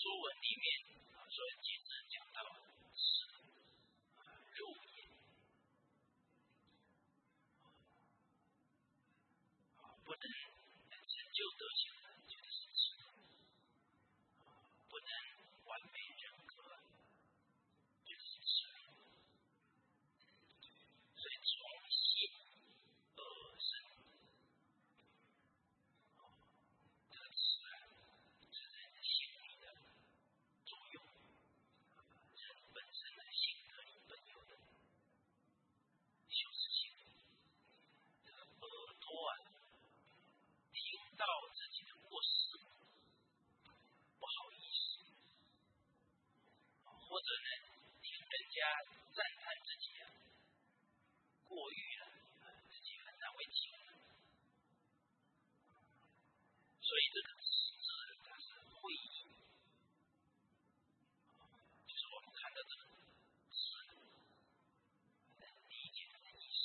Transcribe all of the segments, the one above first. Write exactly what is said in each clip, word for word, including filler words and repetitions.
说文里面啊，说接着讲到是啊肉也啊，不能成就德行的，就是智；不能完美人格，就是智。所以从心而生，这个智啊，是人的心理的作用，人本身的性格里本有的修持性。这个耳朵啊，听到自己的过失，不好意思，或者呢，听人家赞叹自己啊，过誉了，自己很难为情，所以这个智字它是会意，就是我们看到这个智，能理解的意思。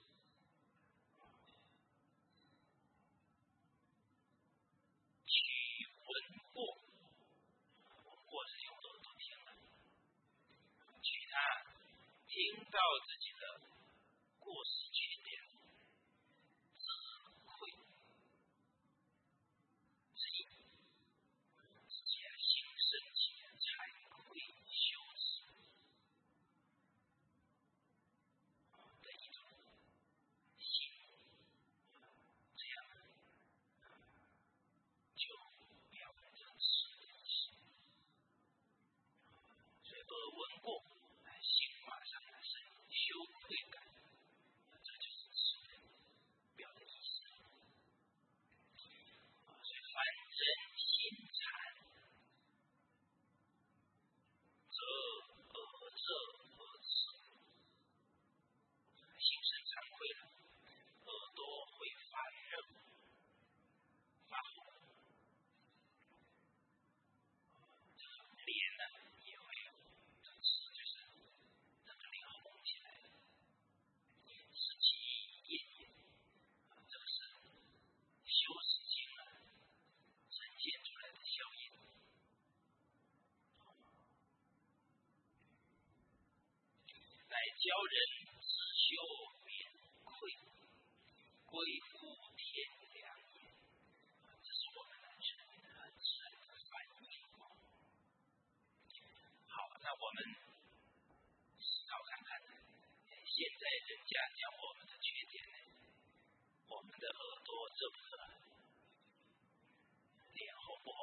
取闻过，闻过是用耳朵听的，取他听到自己的过失缺点，自愧自己自己啊心生起惭愧羞耻的一种心，这样就表明这个是人心。所以耳闻过，心马上产生羞愧感，这就是智表的意思。所以凡人心惭，则耳热而赤，心生惭愧了，耳朵会发热发红，这个脸呢也会有，这个赤就是整个脸红起来了，湿气咽咽，这个是修持经啊呈现出来的效应。乃教人自修免愧，归乎天良也。这是我们很自然的反应。好，那我们思考看看，现在人家讲我们的缺点呢，我们的耳朵热不热？脸红不红？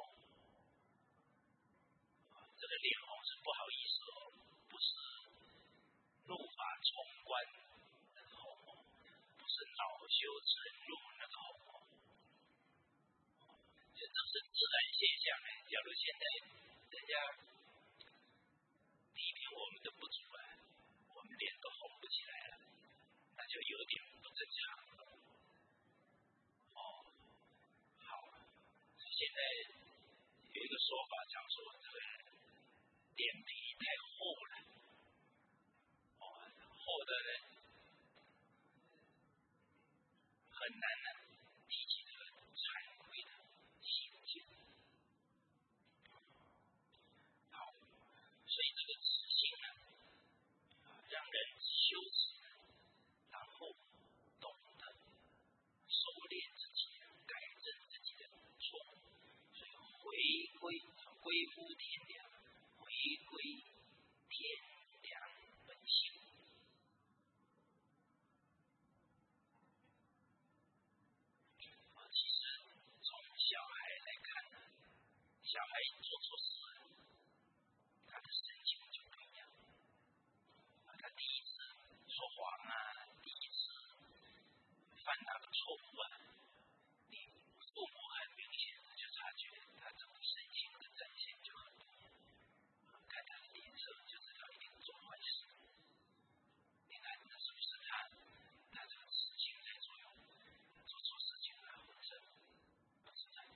这个脸红是不好意思哦，不是怒发冲冠那个红红，不是恼羞成怒那个红红，这都是自然现象呢。假如现在人家批评我们的不足啊，我们脸都红不起来了，那就有点不正常了。哦，好，现在有一个说法讲说，这个脸皮太厚了，哦，厚的人很难呢提起这个惭愧的心境。好，所以这个自信呢，让人修持，然后懂得收敛自己，改正自己的错误，所以回归归乎天良，回归天良本性。其实从小孩来看呢，小孩做错事，他的神情就不一样。他第一次说谎啊，第一次犯哪个错误啊，你父母很明显的就察觉他这种神情的展现就很不一样，看他的脸色就知道一定做坏事。你看那是不是他他这个痴情在作用，做错事情他浑身不自在。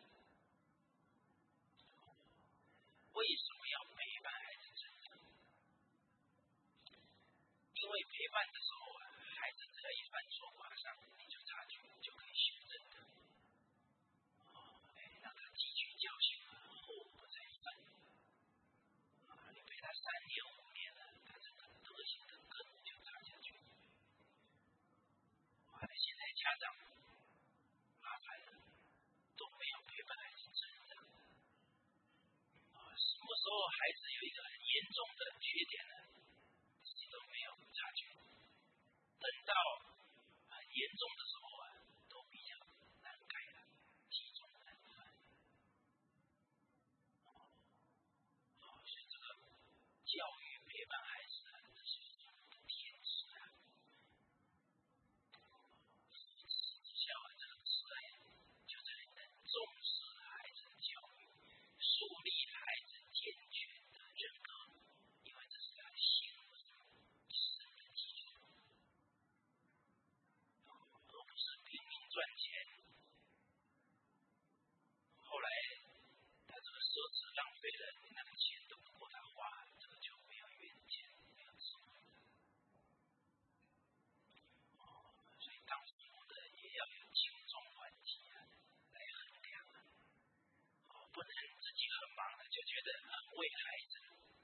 为什么要陪伴孩子成长？因为陪伴的时候啊，孩子只要一犯错，马上你就察觉，就可以修正他。哦，哎，让他汲取教训，后不再犯。 他三年五年了，他这个德行的根就扎下去。啊，现在家长麻烦了，都没有陪伴孩子成长。啊，什么时候孩子有一个很严重的缺点呢？自己都没有察觉。等到很严重的时候啊，都比较难改了，积重难返。啊，所以这个教育陪伴孩子啊，这是一种天职啊。父慈子孝啊，这个词啊，就在于能重视孩子的教育，树立孩子健全的人格，因为这是他的幸福自身的基础，而不是拼命赚钱。后来他这个奢侈浪费了，那个钱都不够他花，这个就没有远见，没有智慧。所以当父母的也要有轻重缓急啊，来衡量啊。不能自己很忙了就觉得很为孩子，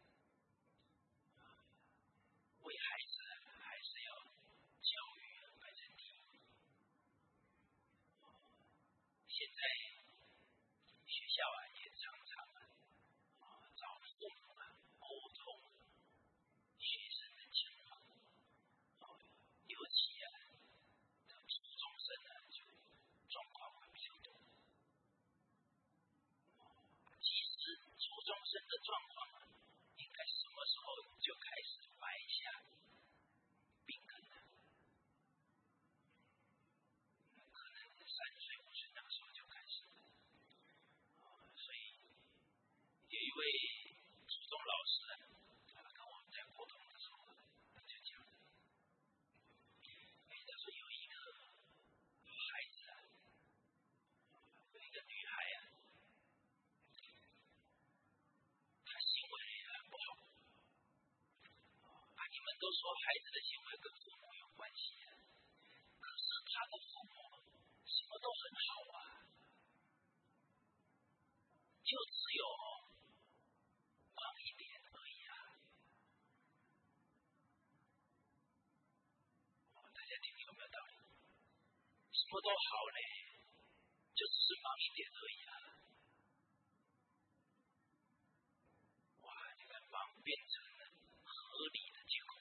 为孩子还是要教育摆在第一。现在学校啊也常常啊找父母啊沟通学生的情况，尤其啊这初中生呢就状况会比较多。其实初中生的状况啊，应该什么时候就开始埋下病根了？可能三岁五岁那个时候就开始了。所以有一位初中老师啊，他跟我们在沟通的时候，他就讲，哎，他说有一个孩子啊，有一个女孩啊，她行为很不好。啊，你们都说孩子的行为跟父母有关系啊，可是他的父母什么都很好啊，就只有忙一点而已啊。大家听有没有道理？什么都好嘞，就只是忙一点而已啊。哇，这个忙变成了合理的借口，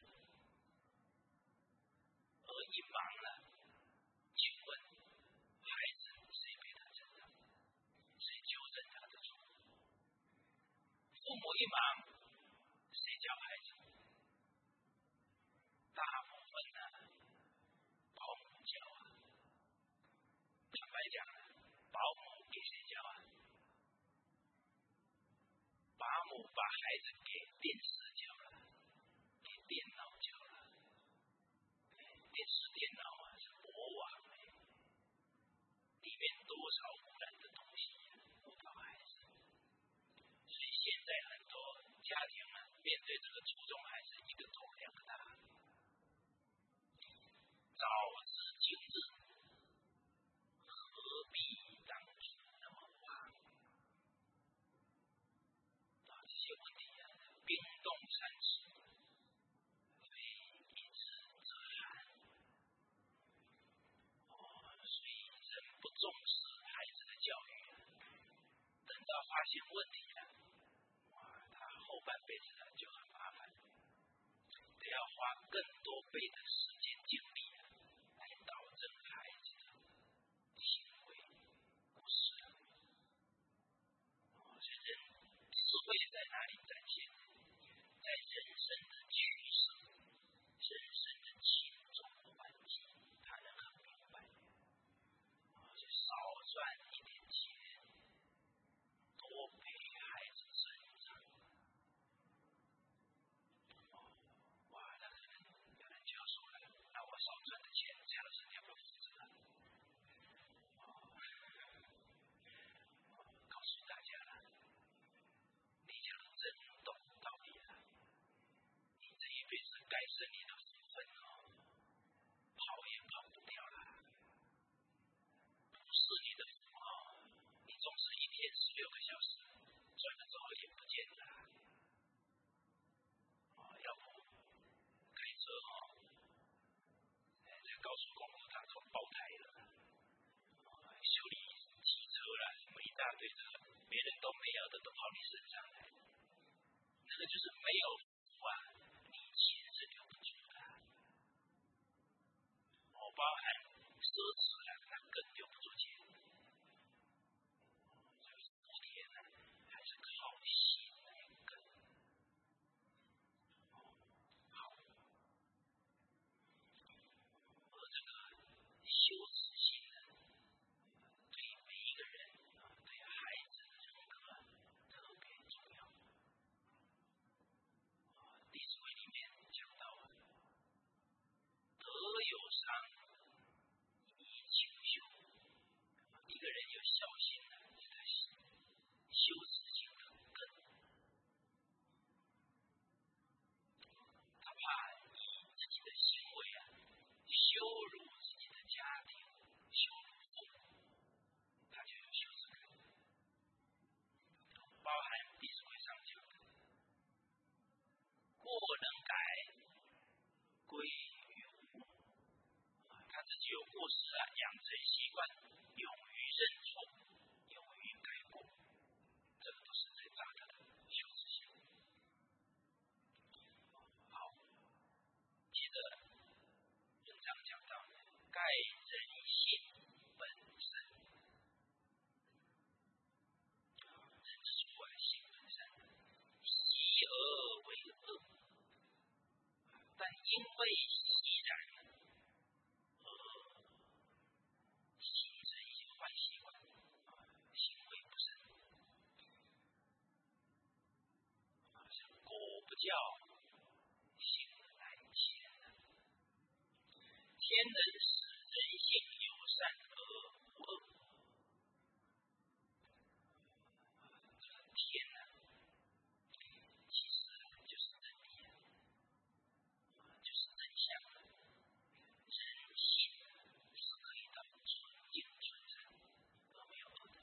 而一忙了，请问孩子谁陪他成长？谁纠正他的错误？父母一忙，谁教孩子？大部分呢，保姆教啊。坦白讲，保姆给谁教啊？保姆把孩子给电视教了，给电脑教了。电视电脑啊是魔王哎，里面多少污染的东西误导孩子。所以现在很多家庭啊，面对这个初中孩子，一个头两个大。早知今日，何必当初那么忙？啊，这些问题啊，冰冻三尺，非一日则寒。哦，所以人不重视孩子的教育啊，等到发现问题了，哇，他后半辈子就很麻烦，得要花更多倍的时间精力来导正孩子的行为不适合。所以人智慧在哪里展现？在人生的取舍，人生的轻重缓急，他能很明白。就少赚一点钱，多陪孩子成长。哇，那可能有人就要说了， 大堆的别人都没有的都跑你身上来，那个就是没有福啊，你钱是留不住的。我包含奢侈啊，那更留不住钱。所以福田呢，还是靠心来根。好，而这个修持心呢，对每一个人啊，对孩子的人格特别重要。弟子规里面讲到啊，德有伤，宜求修。一个人有孝心呢，是他修持心的根。他怕以自己的行为啊，羞辱自己的家庭，羞辱父母，他就有羞耻感。包含弟子规上讲的，过能改，归于无。他自己有过失啊，养成习惯，勇于认错，勇于改过，这个都是最大的修持心。好，接着文章讲到，盖人性本善，人之初啊，性本善，习而为恶，但因为习然而形成一些坏习惯，行为不善。像狗不教，性乃迁。天人使人性有善而无恶。这个天呢，其实就是真理啊，就是真相啊。人性是可以到纯净纯善而没有恶的。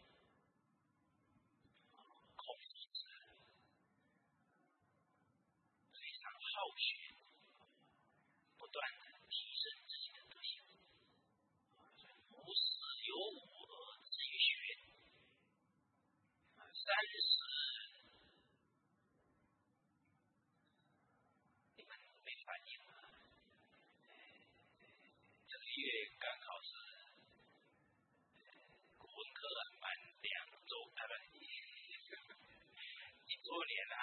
孔夫子非常好学，不断的提升自己的德行。无事有五而志于学，三十你们没反应吗？这个月刚好是古文课满两周，啊不，一周年了，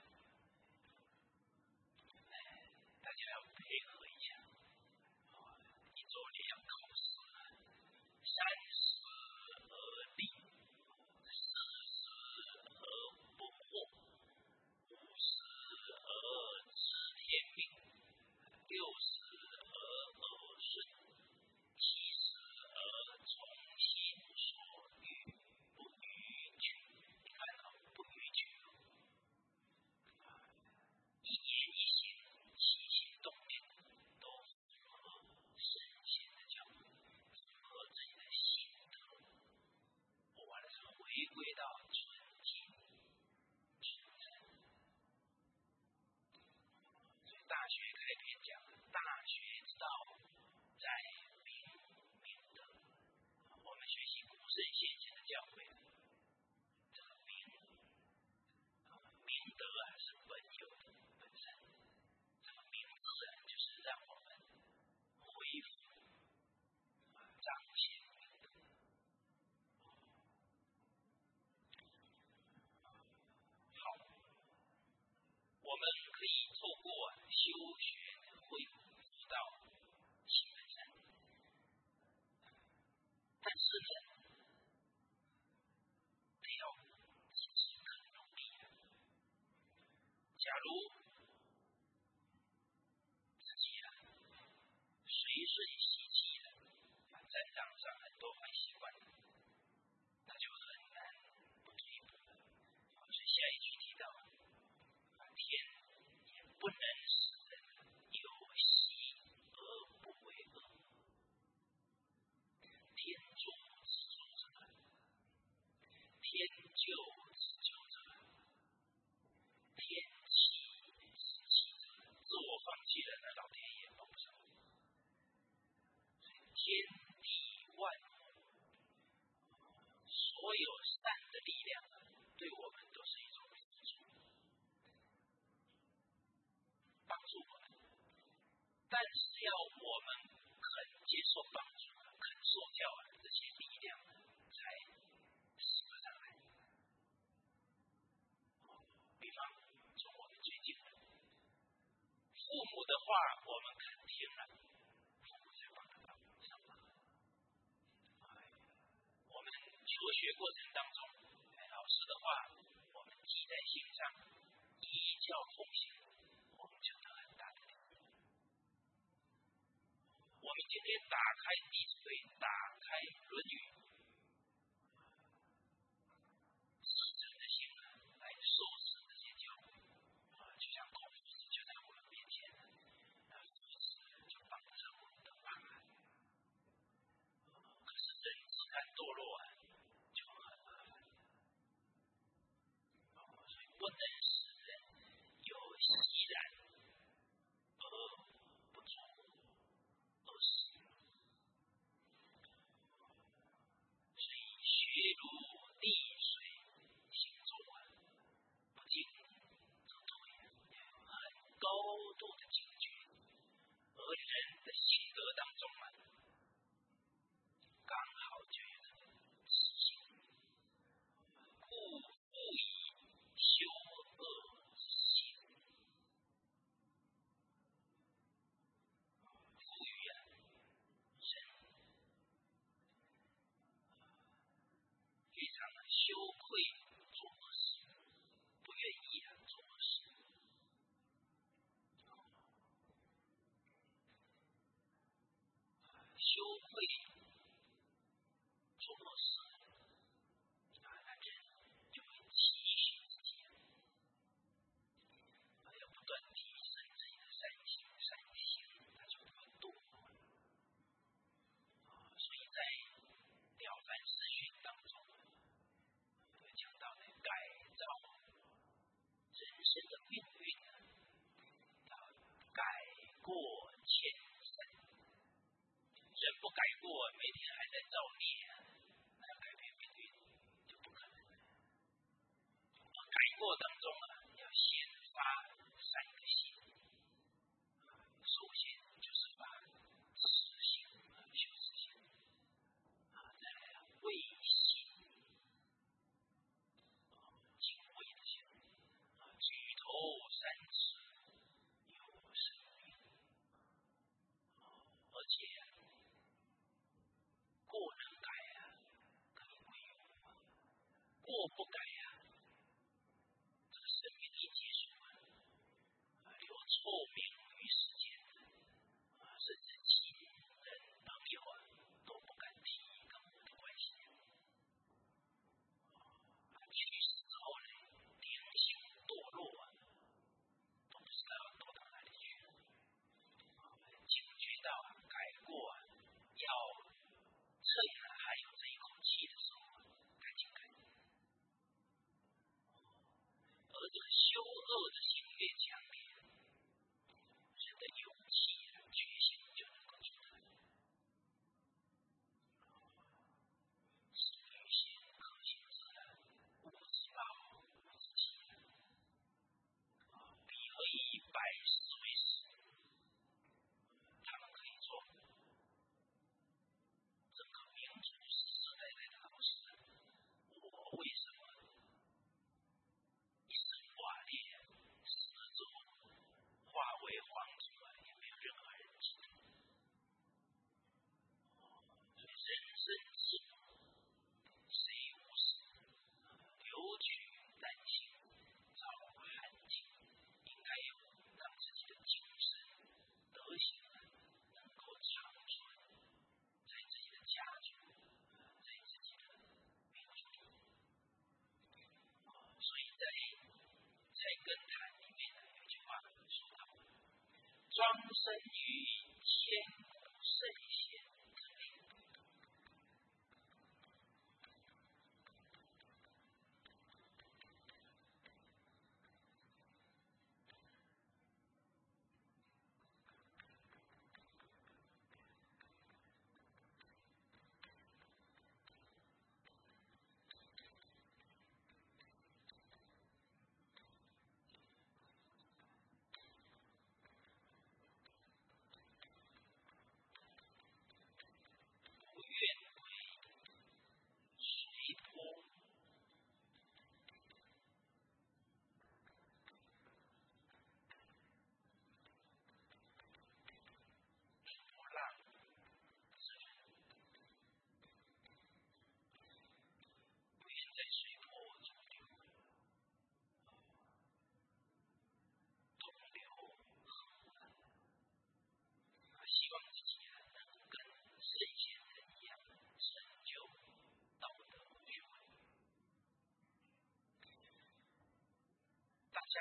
大家要配合一下。一周年要考试了，三十而立，四十而不惑，五十而知天命，六十而耳顺，七十而从心所欲，不逾矩。你看啊，不逾矩，一言一行，起心动念都符合圣贤的教诲，符合自己的心得。我完了之后回归到纯净纯真。所以大学开篇讲，大学之道在明明德。我们学习古圣先贤的教诲，这个明明德啊是本有的本身，这个明字啊就是让我们恢复彰显明德。好，我们可以透过修学恢复到性本善，但是呢，得要自己肯努力啊。假如自己啊随顺习气的，沾染上很多坏习惯，那就很难不退步了。所以下一句提到，天也不能使人有习而不为恶，天助自助者，天救自救者，天弃自弃者。自我放弃了，那老天爷帮不上。天地万物，所有事善的力量对我们都是一种辅助，帮助我们。但是要我们肯接受帮助，肯受教这些力量才使得上来。比方从我们最近的父母的话，我们肯听了，父母才帮得到上忙。我们求学过程当中，老师的话我们记在心上，依教奉行，我们就得很大的力。我们今天打开《弟子规》，打开《论语》，自诚的心来受持这些教诲，就像孔夫子就在我们面前，那夫子就帮不上我们的忙。可是人只看堕落啊，就很麻烦。所以不能使人有熙然而不足恶事。所以学如逆水行舟啊，不进则退，很高度的警觉。而人的性格当中啊，刚好就有这个自信，故复以修恶之心。赋予啊人非常的羞愧做恶事，不愿意啊做恶事。羞愧做恶事，那人就会提醒自己，要不断提升自己的善行善行，他就不会堕落。所以在了凡四训当中，讲到的改造人生的命运，要改过迁善。人不改过，每天还在造孽，那改变命运就不可能。而改过当中啊，要先发三个心，首先就是发慈心和修慈心，再来畏心、敬畏的心，举头三尺有神明，而且过能改啊，可以归有；过不改啊，这个生命一结束啊，留臭名于世间，甚至亲人朋友啊都不敢提跟我的关系。去世之后呢，灵性堕落啊，都不知道要堕到哪里去。警觉到改过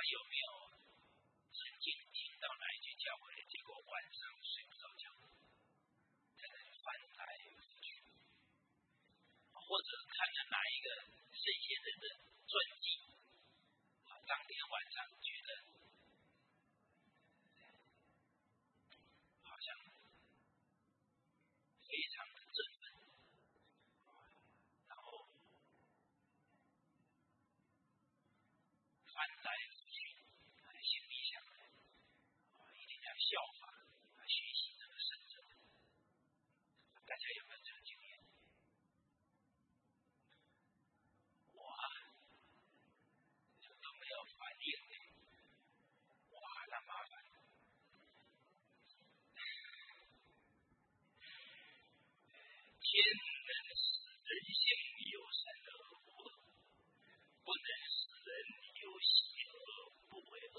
有没有曾经听到哪一句教诲，结果晚上睡不着觉，在那里翻来覆去，或者看了哪一个圣贤人的传记，啊，当天晚上觉得好像非常的振奋，然后翻来覆去，心里想，一定要效法，学习这个圣者。大家有没有这个经验？我啊，都没有反应的，哇，那麻烦。天能使人性有善而无恶，不能使人有喜而不为恶。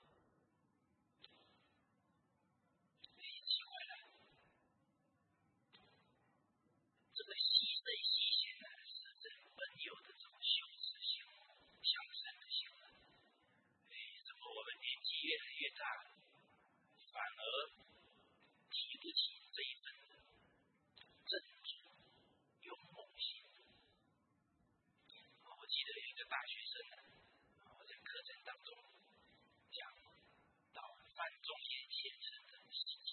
奇怪了，这个牺牲牺献呢，是人本有的这种修持性、向善的性。哎，怎么我们年纪越来越大，反而提不起这一份珍珠勇猛心？我记得有一个大学生呢，我在课程当中讲到范仲淹先生的事迹。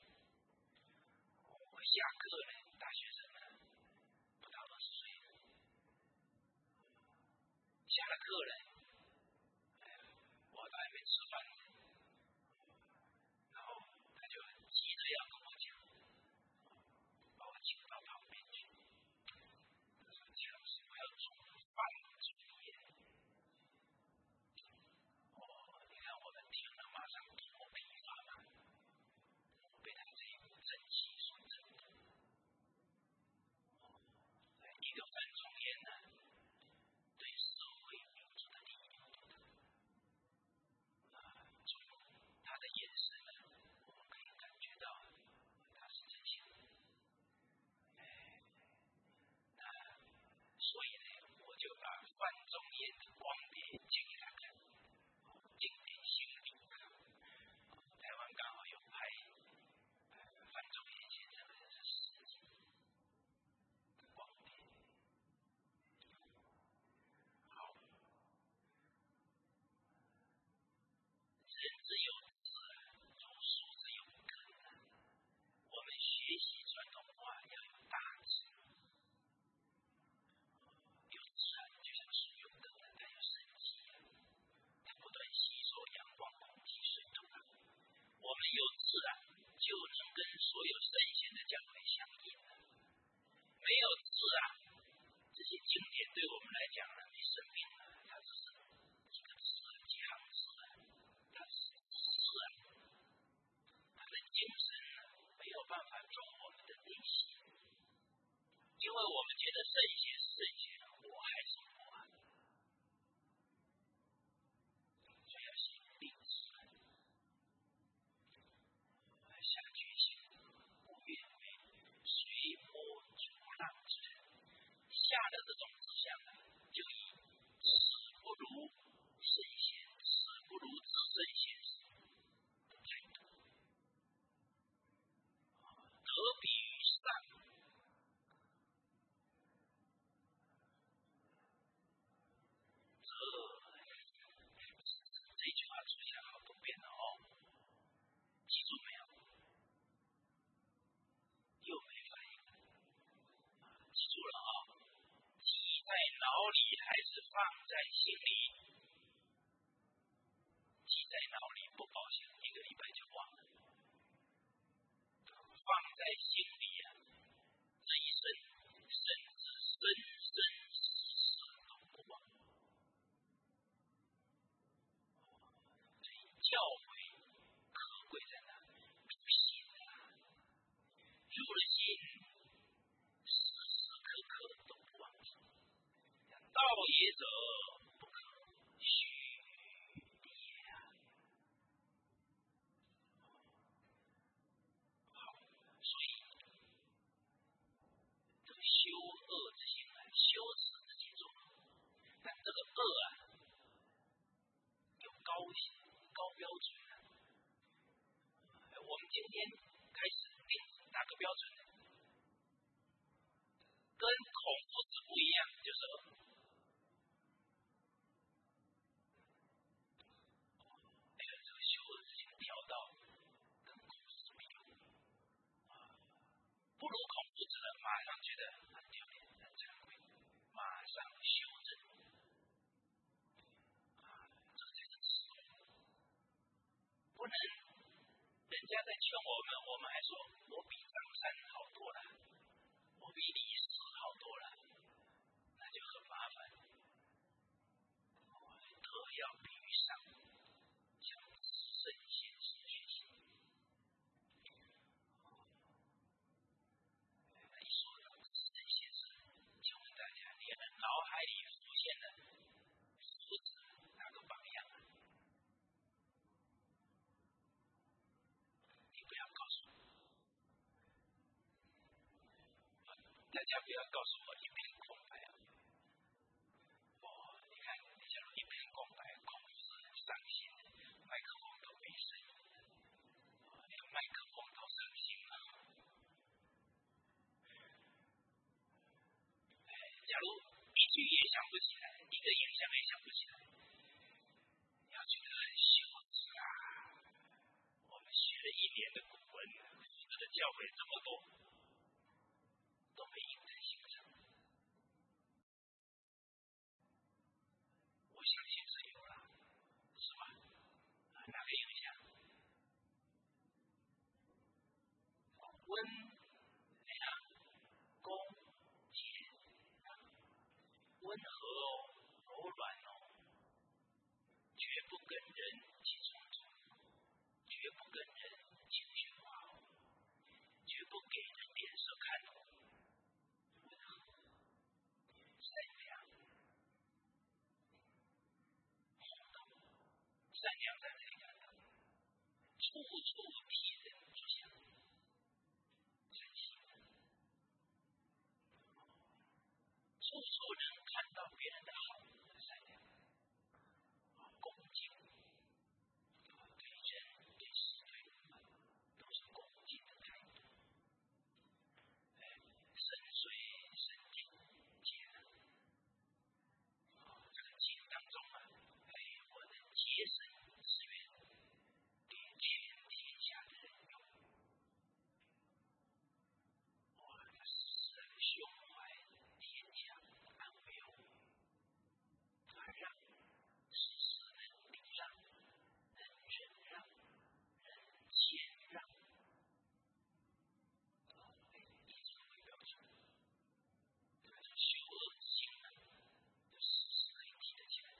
我下课呢，大学生呢不到二十岁，下了课呢，我都还没吃饭，然后他就急着要跟我讲，把我请到旁边去。他说：“乔老师，我要从范仲淹。”哦，你看我们听了马上头皮发麻，被他这一股正气所震动。一个范仲淹呢，对社会民主的利益不得，从他的眼神呢，我们可以感觉到他是真心的。那所以呢，我就把范仲淹的光碟借给他看，经典心理课。台湾刚好有拍范仲淹先生的事迹的光碟。好，人之有志，如树之有根。我们学习传统文化要有大志，有自然就像树有根，它有生机，它不断吸收阳光、空气、水、土壤。我们有自然，就能跟所有圣贤的教诲相应了。没有自然，这些经典对我们来讲呢，没生命了，它只是几个字、几行字，它是自然，它的精神呢，没有办法中我们的内心，因为我们觉得圣贤是圣贤，我还是我啊，所以要心定自然，下决心，不越位，随波逐浪之人。下了这种志向呢，就以死不如圣贤，死不如至圣贤的态度，得比于上。这这句话出现好多遍了哦，记住没有？又没反应，记住了啊！记在脑里还是放在心里？记在脑里不高兴，一个礼拜就忘了；放在心里啊，这一生甚至生生世世都不忘。所以教诲可贵在哪？入心啊！入了心，时时刻刻都不忘记。道也者，不可虚也啊！好，所以这个修恶之心啊，修持之己重，但这个恶啊，有高下今天开始定哪个标准呢？跟孔夫子不一样，就是哎呀，这个修恶之心调到跟孔夫子比，不如孔夫子的，马上觉得很丢脸、很惭愧，马上修正。这才是智慧，不能人家在劝我们，我们还说我比张三好多了，我比李四好多了，那就很麻烦。特要比喻上，向圣贤师学习。一说到圣贤师，请问大家，你的脑海里浮现的夫子哪个榜样啊？你不要告诉我，大家不要告诉我一片空白啊！哦，你看，你假如一片空白，孔夫子很伤心，麦克风都没声音，连麦克风都伤心了。哎，假如一句也想不起来，一个影像也想不起来，你要觉得很羞耻啊！我们学了一年的古文，夫子的教诲这么多，都没印在心上。我相信是有了，是吧？哪个影响？温良恭俭让，温和哦，柔软哦，绝不跟人起冲突，绝不跟人情绪化哦，绝不给人脸色看哦，温和善良，厚道。善良在哪里看到？处处替人着想，善心，处处能看到别人的好，善良，恭敬，对人对事对物都是恭敬的态度。哎，深邃深定接纳，这个经当中啊，哎，我能节省资源，给全天下的人用。哇，这是胸怀天强安慰哦，他让事事能礼让，能忍让，能谦让，以此为标准。这个修恶之心呢，就时时可以提得起来。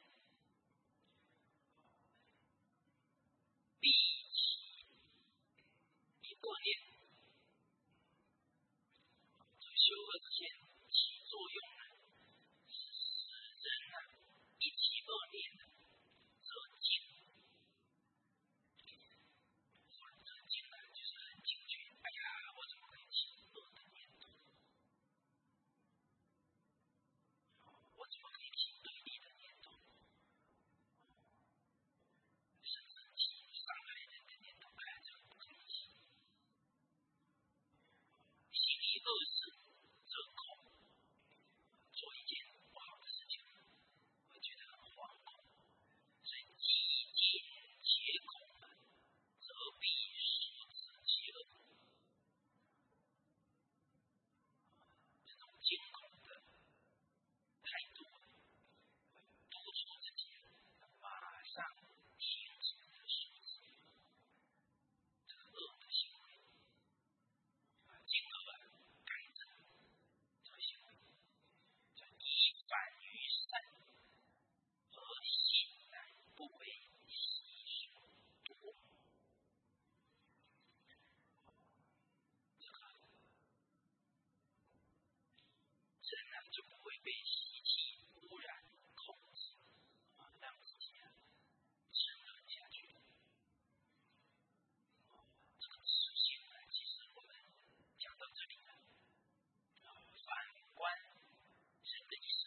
第七，一个念，这个修恶之心起作用呢，是使人啊一起恶念的，则静。这静呢，就是很警觉。哎呀，我怎么可以起恶的念头？我怎么可以起对立的念头？甚至起伤害人的念头？哎，这个不可以起。行一恶事，则恐。做一件不好的事情，会觉得很惶恐，所以既惊且恐啊，则必所致其恶。这种惊恐的态度，督促自己马上停止这所致这个恶的行为，进而改正这个行为，就以反于善，而信乃不为习所夺。这个人呢，就不会被习气污染控制，啊，让自己啊沉沦下去。这个自信呢，其实我们讲到这里呢，反观人的一生，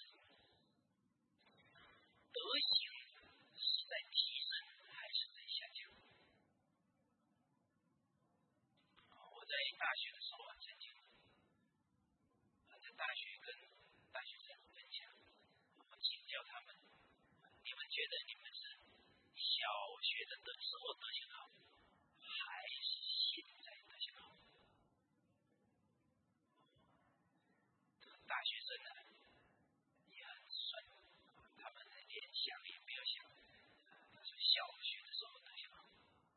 德行是在提升还是在下降？ 大学的时候很曾经，在大学跟大学生分享，我请教他们，你们觉得你们是小学的的时候德行好，还是现在德行好？这个大学生呢也很顺，他们连想也不要想，是小学的时候德行好。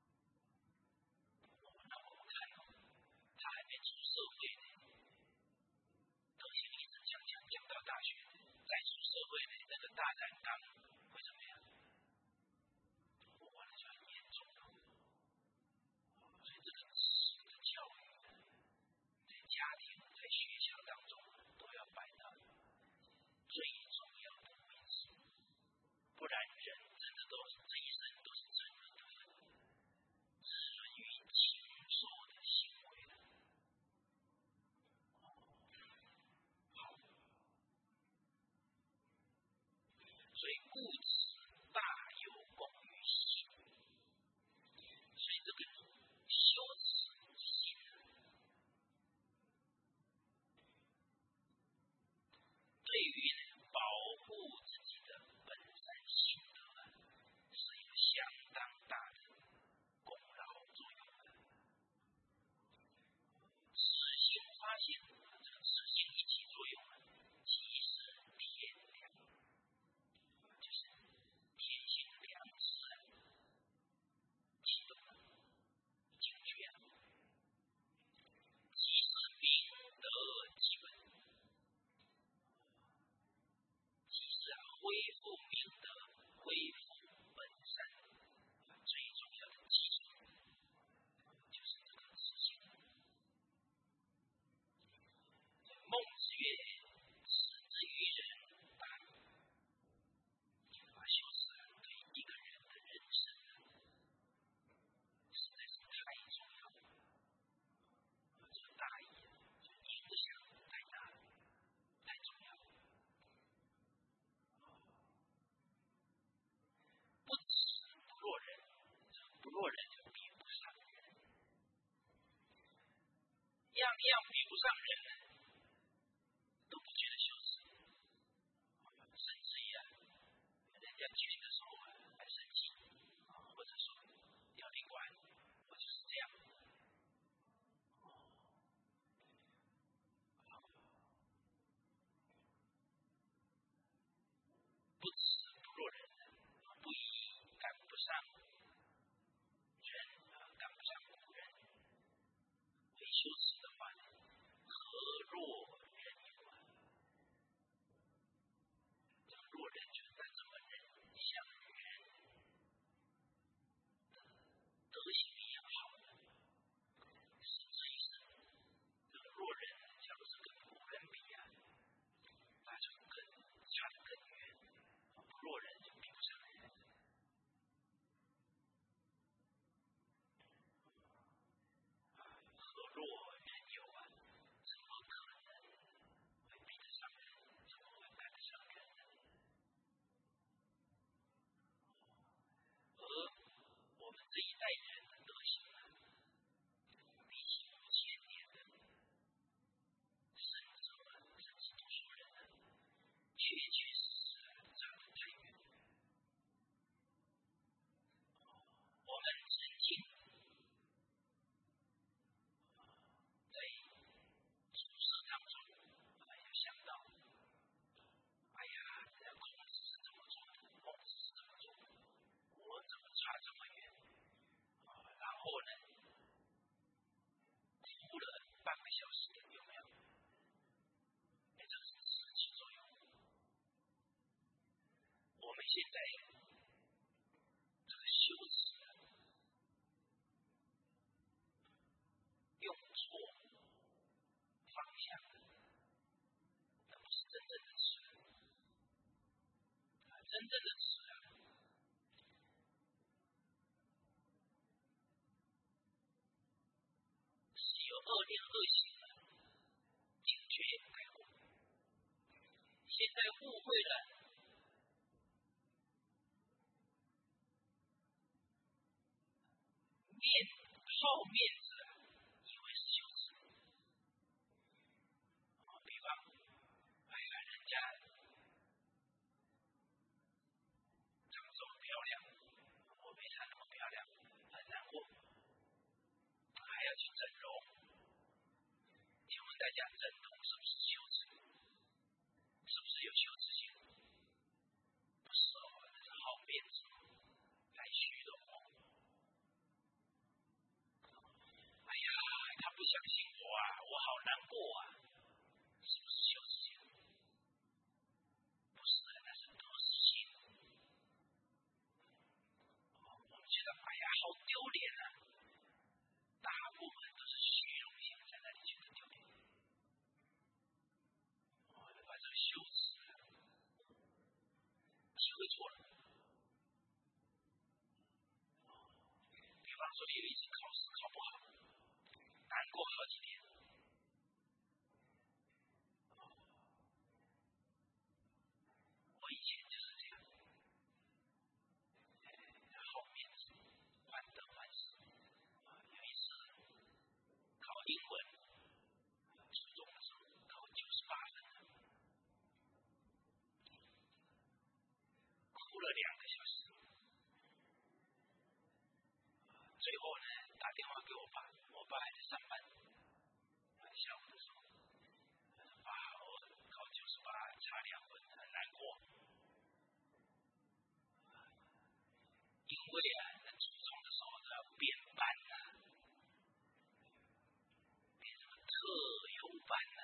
那我们看哦，他还没出社会呢，德行一直讲讲讲到大学，再出社会呢，那个大染缸会怎么样？我管的就很严重了。所以这个知识的教育，在家庭、在学校当中都要摆到最重要的位置，不然人真的都是这一生都是沉沦的，沉沦于禽兽的行为了。好，所以故此大有功于心。所以这个修持心，对于保护自己的本身心得是有相当大的功劳作用的。此心发现，这个此心一起作用，即是天良，就是天性良知啊，启动了，警觉了，即是明德基本，即是啊恢复明德，恢复本善，最重要的基础就是这个此心。孟子曰：“持之于人，大矣。”啊，修持啊，对一个人的人生实在是太重要了。这个大义啊，这个影响太大了，太重要了。不持不若人，这个不若人就比不上人，样样比不上人呢，都不觉得羞耻，甚至于啊，人家劝的时候啊，还生气，或者说要你管，我就是这样。不持不若人，不以赶不上人啊，赶不上古人。为修持的话呢，何若人有啊？这个若人就是在这么人像人德行一样好的，甚至于是这个若人，假如是跟古人比啊，那就更差得更远。不若人就比不上人。何若人有啊？怎么可能会比得上人？怎么会赶得上人呢？而我们这一代人的德行啊，比起五千年的圣者啊，甚至读书人啊，确确实实啊，差得太远。我们曾经在宿舍当中啊，有想到，哎呀，人家孔子是这么做的，孟子是这么做的，我怎么差这么远？啊，然后呢，哭了半个小时，有没有？哎，这是刺激作用。我们现在这个修持啊，用错方向，那不是真正的持。真正的持啊，是由恶念恶行啊，警觉改过。现在误会了，面好面子啊，以为是修持， 家长这么漂亮，我没她那么漂亮，很难过，还要去整容。请问大家，整容是不是羞耻？是不是有羞耻心？不是哦，那是好面子，太虚荣哦。哎呀，他不相信我啊，我好难过啊，是不是羞耻心？不是，那是得失心。我们觉得，哎呀，好丢脸啊。大部分都是虚荣心在那里觉得丢脸。我们把这个羞耻体会错了。比方说有一次考试考不好，难过好几天。我以前就是这样，好面子，患得患失。有一次考英文，初中的时候考九十八分，哭了两个小时。最后呢，打电话给我爸，我爸还在上班。下午的时候，爸，我考九十八，差两分，很难过。因为啊，那初中的时候都要编班啊，编什么特优班啊，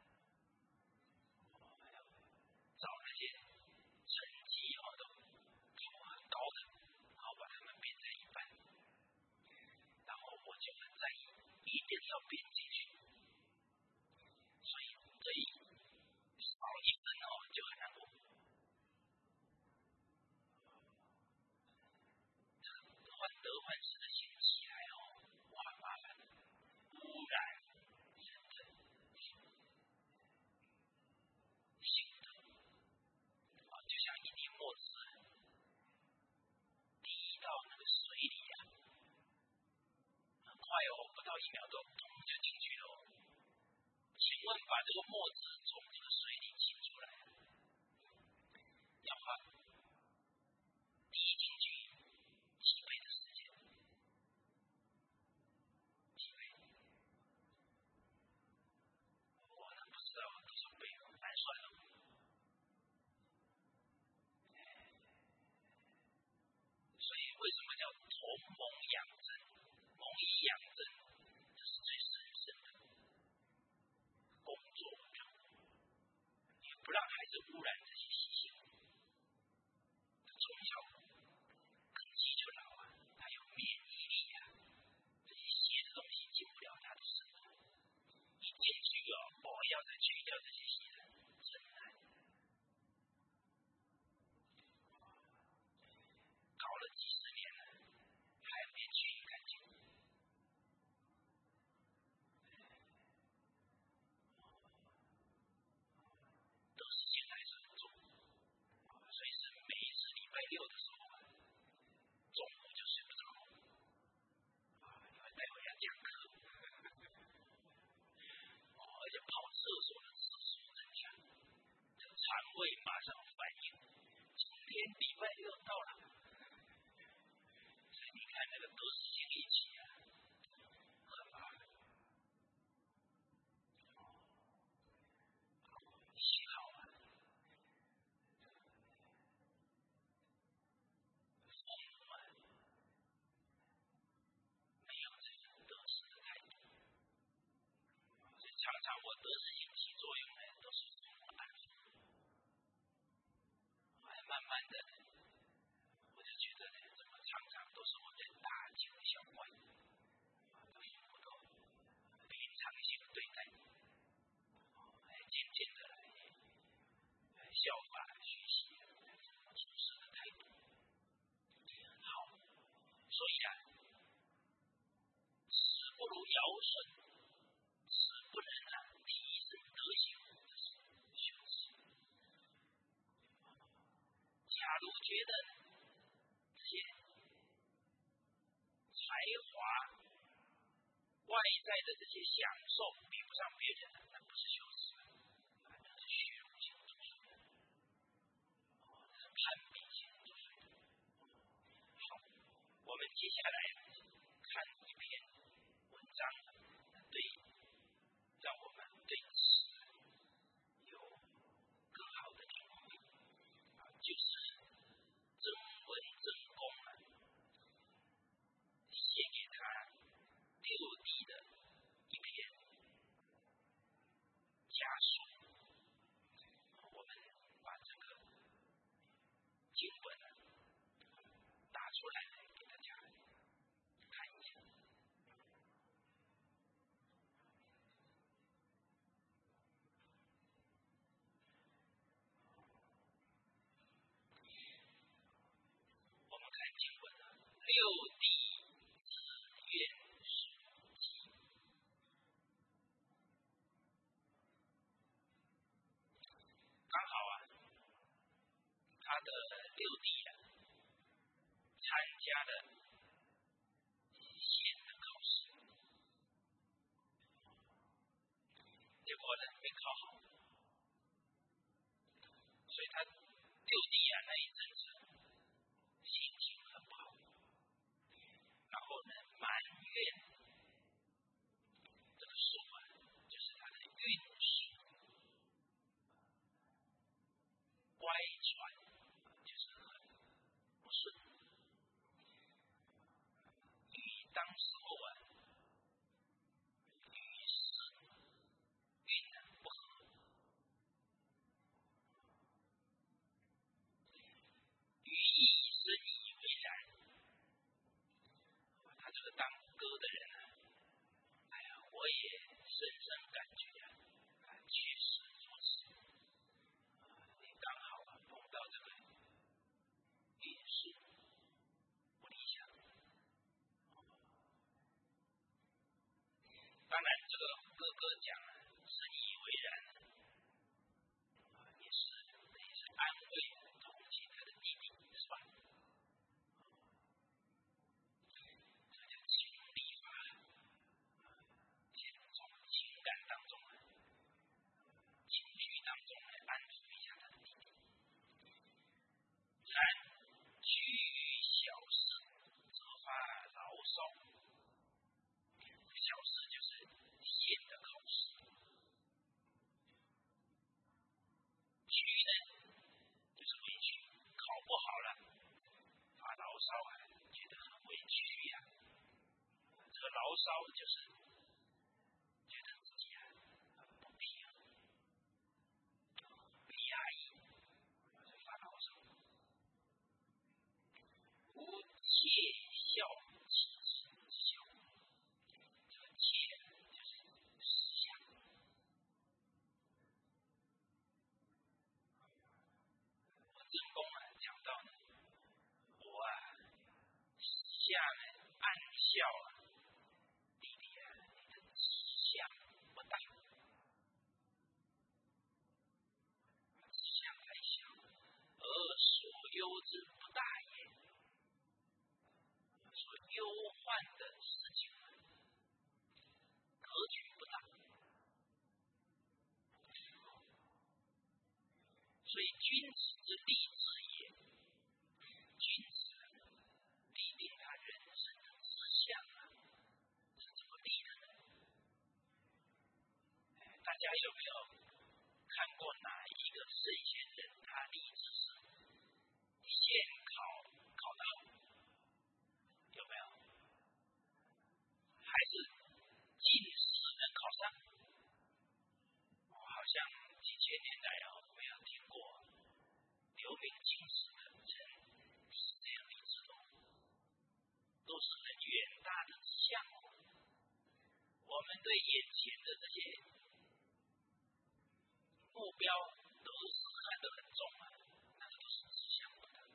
找那些成绩哦都考很高的，然后把他们编在一班。然后我就很在意，一定要编进去，所以这一少一分哦就很难过。患得患失的心起来哦，哇，麻烦了，污染人的心德啊，就像一滴墨汁滴到那个水里啊，很快哦，不到一秒钟，咚就进去了哦。请问把这个墨汁从这个水里沁出来，要花滴进去几倍的时间？几倍？我呢不知道多少倍，难算了。所以为什么叫同盟养真？蒙以养真，这是最深深的工作任务，也不让孩子污染这些习性。从小根基就牢啊，他有免疫力啊，这些邪的东西进不了他的身体。一进去啊，哦，要再去掉这些邪的，真难。搞了几十年了，还没去干净。得失心还是很重，所以是每一次礼拜六的时候啊，中午就睡不着，啊，因为待会要讲课，哦，而且跑厕所的次数增加，这个肠胃马上反应，今天礼拜六到了，所以你看那个得失心一起啊，很麻烦。幸好啊，父母啊没有这种得失的态度，所以常常我得失心起作用呢，都是父母安抚。后来慢慢的，我就觉得呢，怎么常常都是我在大惊小怪，父母都平常心对待，哎，渐渐的来效法学习处事的态度。好，所以啊，子不如尧舜，子不能啊提升德行，这是羞耻。假如觉得这些才华、外在的这些享受比不上别人，那不是羞耻，那是虚荣心作祟。 我们接下来看一篇文章，对，让我们对此有更好的体会，就是曾文正公啊写给他六弟的一篇家书。我们把这个经文打出来给大家看一下。我们看经文啊，六弟子渊书记，刚好啊，他的六弟啊参加了县的考试，结果呢没考好，所以他六弟啊那一阵子心情很不好，然后呢埋怨这个书啊，就是他的运势歪传，就是很不顺。与当时候啊与时运呢不合，于意深以为然。他这个当哥的人啊，哎呀，我也深深感觉啊，啊确实如此。你刚好啊碰到这个运势不理想。当然，这个哥哥讲啊，深以为然，也是也是安慰同情他的弟弟，是吧？这叫情理法，先从情感当中啊，情绪当中来安抚一下他的弟弟。然居于小事，则发牢骚。小事就是县的考试，屈呢就是委屈，考不好了发牢骚啊，觉得很委屈呀、啊。这个牢骚就是觉得自己啊很不平，被压抑，就发牢骚。无窃笑其之笑，这个窃就是思想。我正公啊讲到呢，我啊私下呢暗笑啊，弟弟啊，你的志向不大，志向太小，而所忧之不大也。所忧患的事情格局不大，所以君子之立志也。君子立定他人生的志向啊，是怎么立的呢？大家有没有看过哪一个圣贤人他立志是先考考到？有没有？还是进士能考上？我好像几千年来啊没有听过留名进士的人是这样立志的，都是很远大的志向哦。我们对眼前的这些目标都是看得很重啊，那个都是志向不大。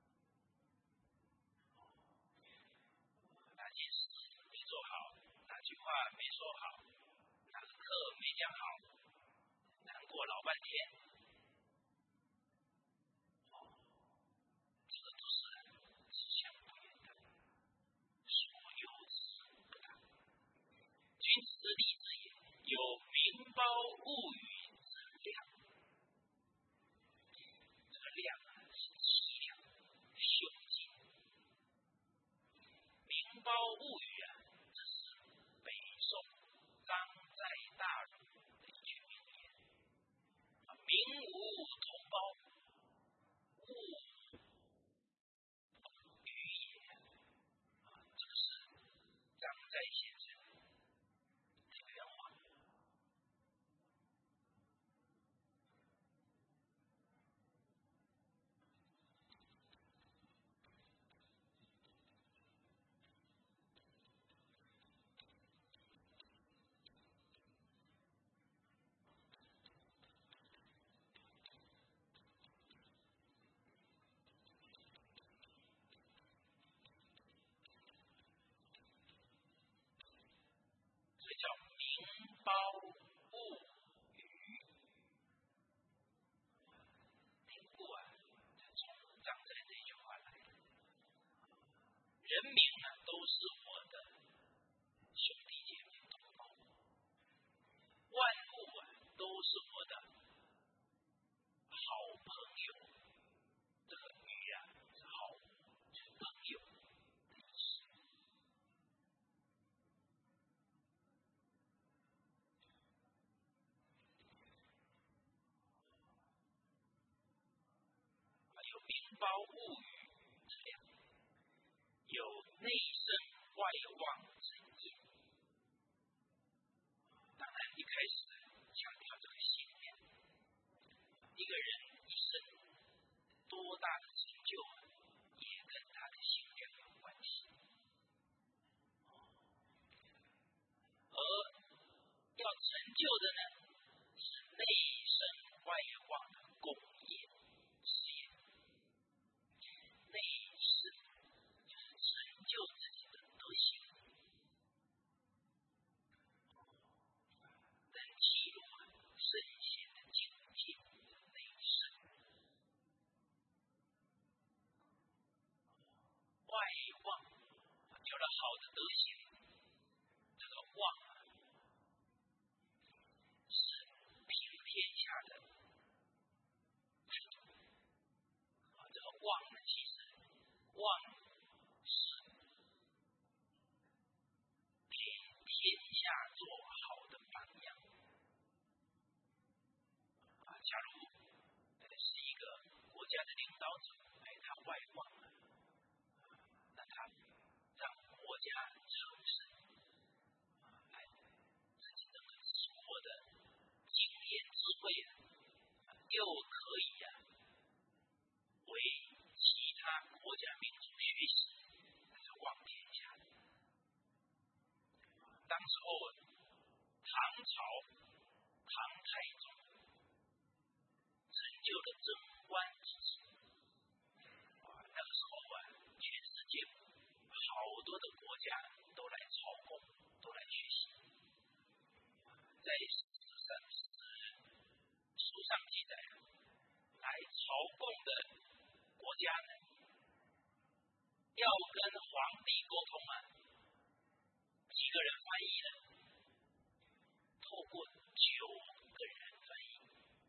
哪件事没做好，哪句话没说好，哪个课没讲好，难过老半天，这个都是志向不远的，所忧之不大。君子之立志也，有明褒物语之量。这个量啊是气量、胸襟。 是我的好朋友。这个鱼啊，是好朋友的意思。有名包物语这样，有内生外望之意。当然，一开始强调这个信念。一个人一生多大的成就，也跟他的信仰有关系。而要成就的呢，是内生外望的共业事业。内生就是成就自己的德行，能记录圣贤的境界的内生。外望有了好的德行，这个望啊，是平天下的制度。这个望呢，其实望是给天下做好的榜样。啊，假如呃是一个国家的领导者，哎，他外望，那他让国家出事，哎，自己能够获得经验智慧，又可以呀、啊、为其他国家民族学习，那是望天下。当时候唐朝唐太宗成就了贞观之治，那个时候啊，全世界好多的国家都来朝贡，都来学习。在史上史书上记载，来朝贡的国家呢，要跟皇帝沟通啊，几个人翻译呢？透过九个人翻译，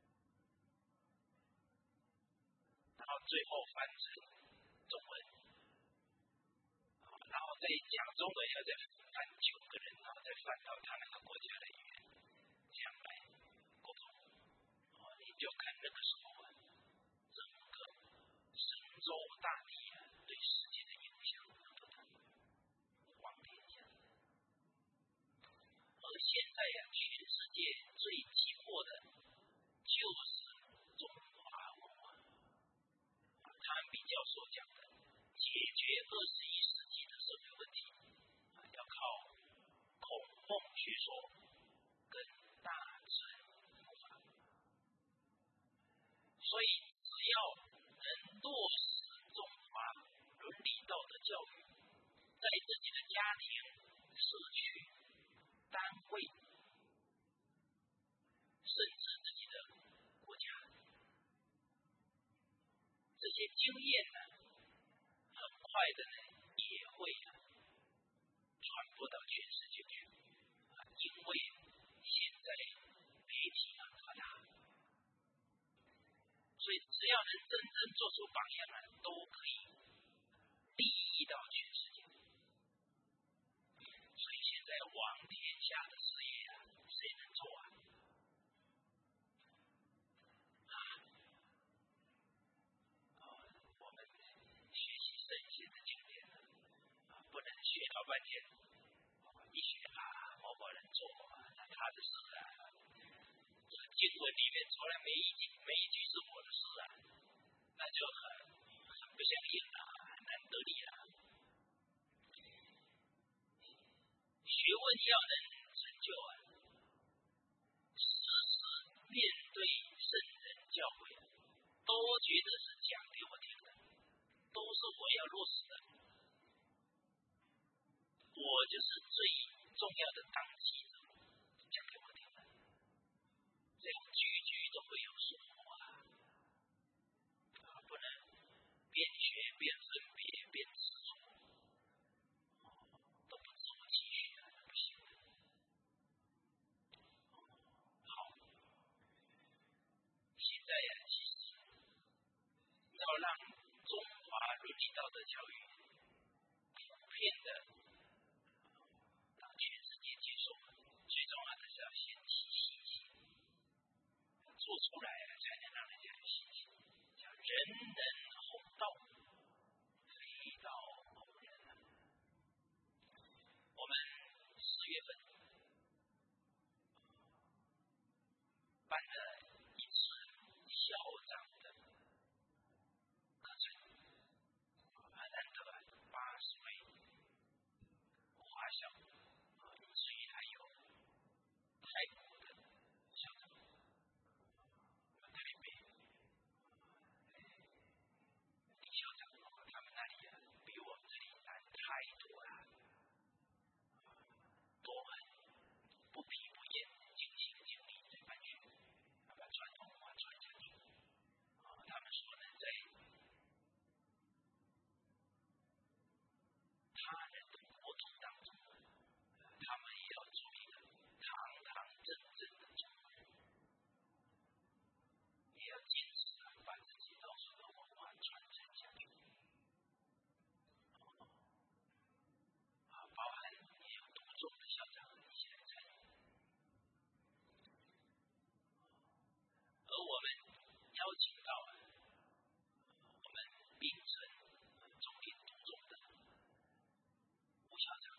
然后最后翻成中文，然后再讲中文要再翻九个人，然后再翻到他那个国家的语言，这样来沟通。哦，你就看那个时候啊，整个神州大地啊，对世界的影响有多大，望天下。而现在呀、啊，全世界最急迫的就是中华文化。他们比较所讲的解决二十一世纪的社会问题，啊，要靠孔孟学说跟大自然佛法。所以只要能落实中华伦理道德教育，在自己的家庭、社区、单位，甚至自己的国家，这些经验呢，很快的呢也会啊传播到全世界去，啊，因为现在媒体很发达，所以只要能真正做出榜样啊，都可以利益到全世界。所以现在望天下的事业啊，谁能做啊？我们学习圣贤的经典啊，不能学到半天，一学啊，某某人做啊，那他的事啊，这个经文里面从来没一句没一句是我的事啊，那就很很不相应了，很难得力了。学问要能成就啊，时时面对圣人教诲，都觉得是讲给我听的，都是我要落实的。我就是最重要的当机者，讲给我听的，这样句句都会有收获啊！啊，不能边学边分别边执着，都不自我期许啊，不行的。好， 在呀，其实要让中华伦理道德教育普遍的让全世界接受，最重要的是要先起信心，做出来才能让人家有信心。叫人人弘道，非道弘人。我们十月份办了一次校长的课程，很难得八十位华校，以至于还有泰国的校长，台北李校长，他们那里啊比我们这里难太多了，都很不疲不厌，尽心尽力在办学，把传统文化传下去。他们说呢，在他人的国土当中，他们也要做一个堂堂正正的中国人，也要坚持啊，把自己老祖的文化传承下去。啊，包含也有独中的校长一起来参与。而我们邀请到我们槟城重点独中的吴校长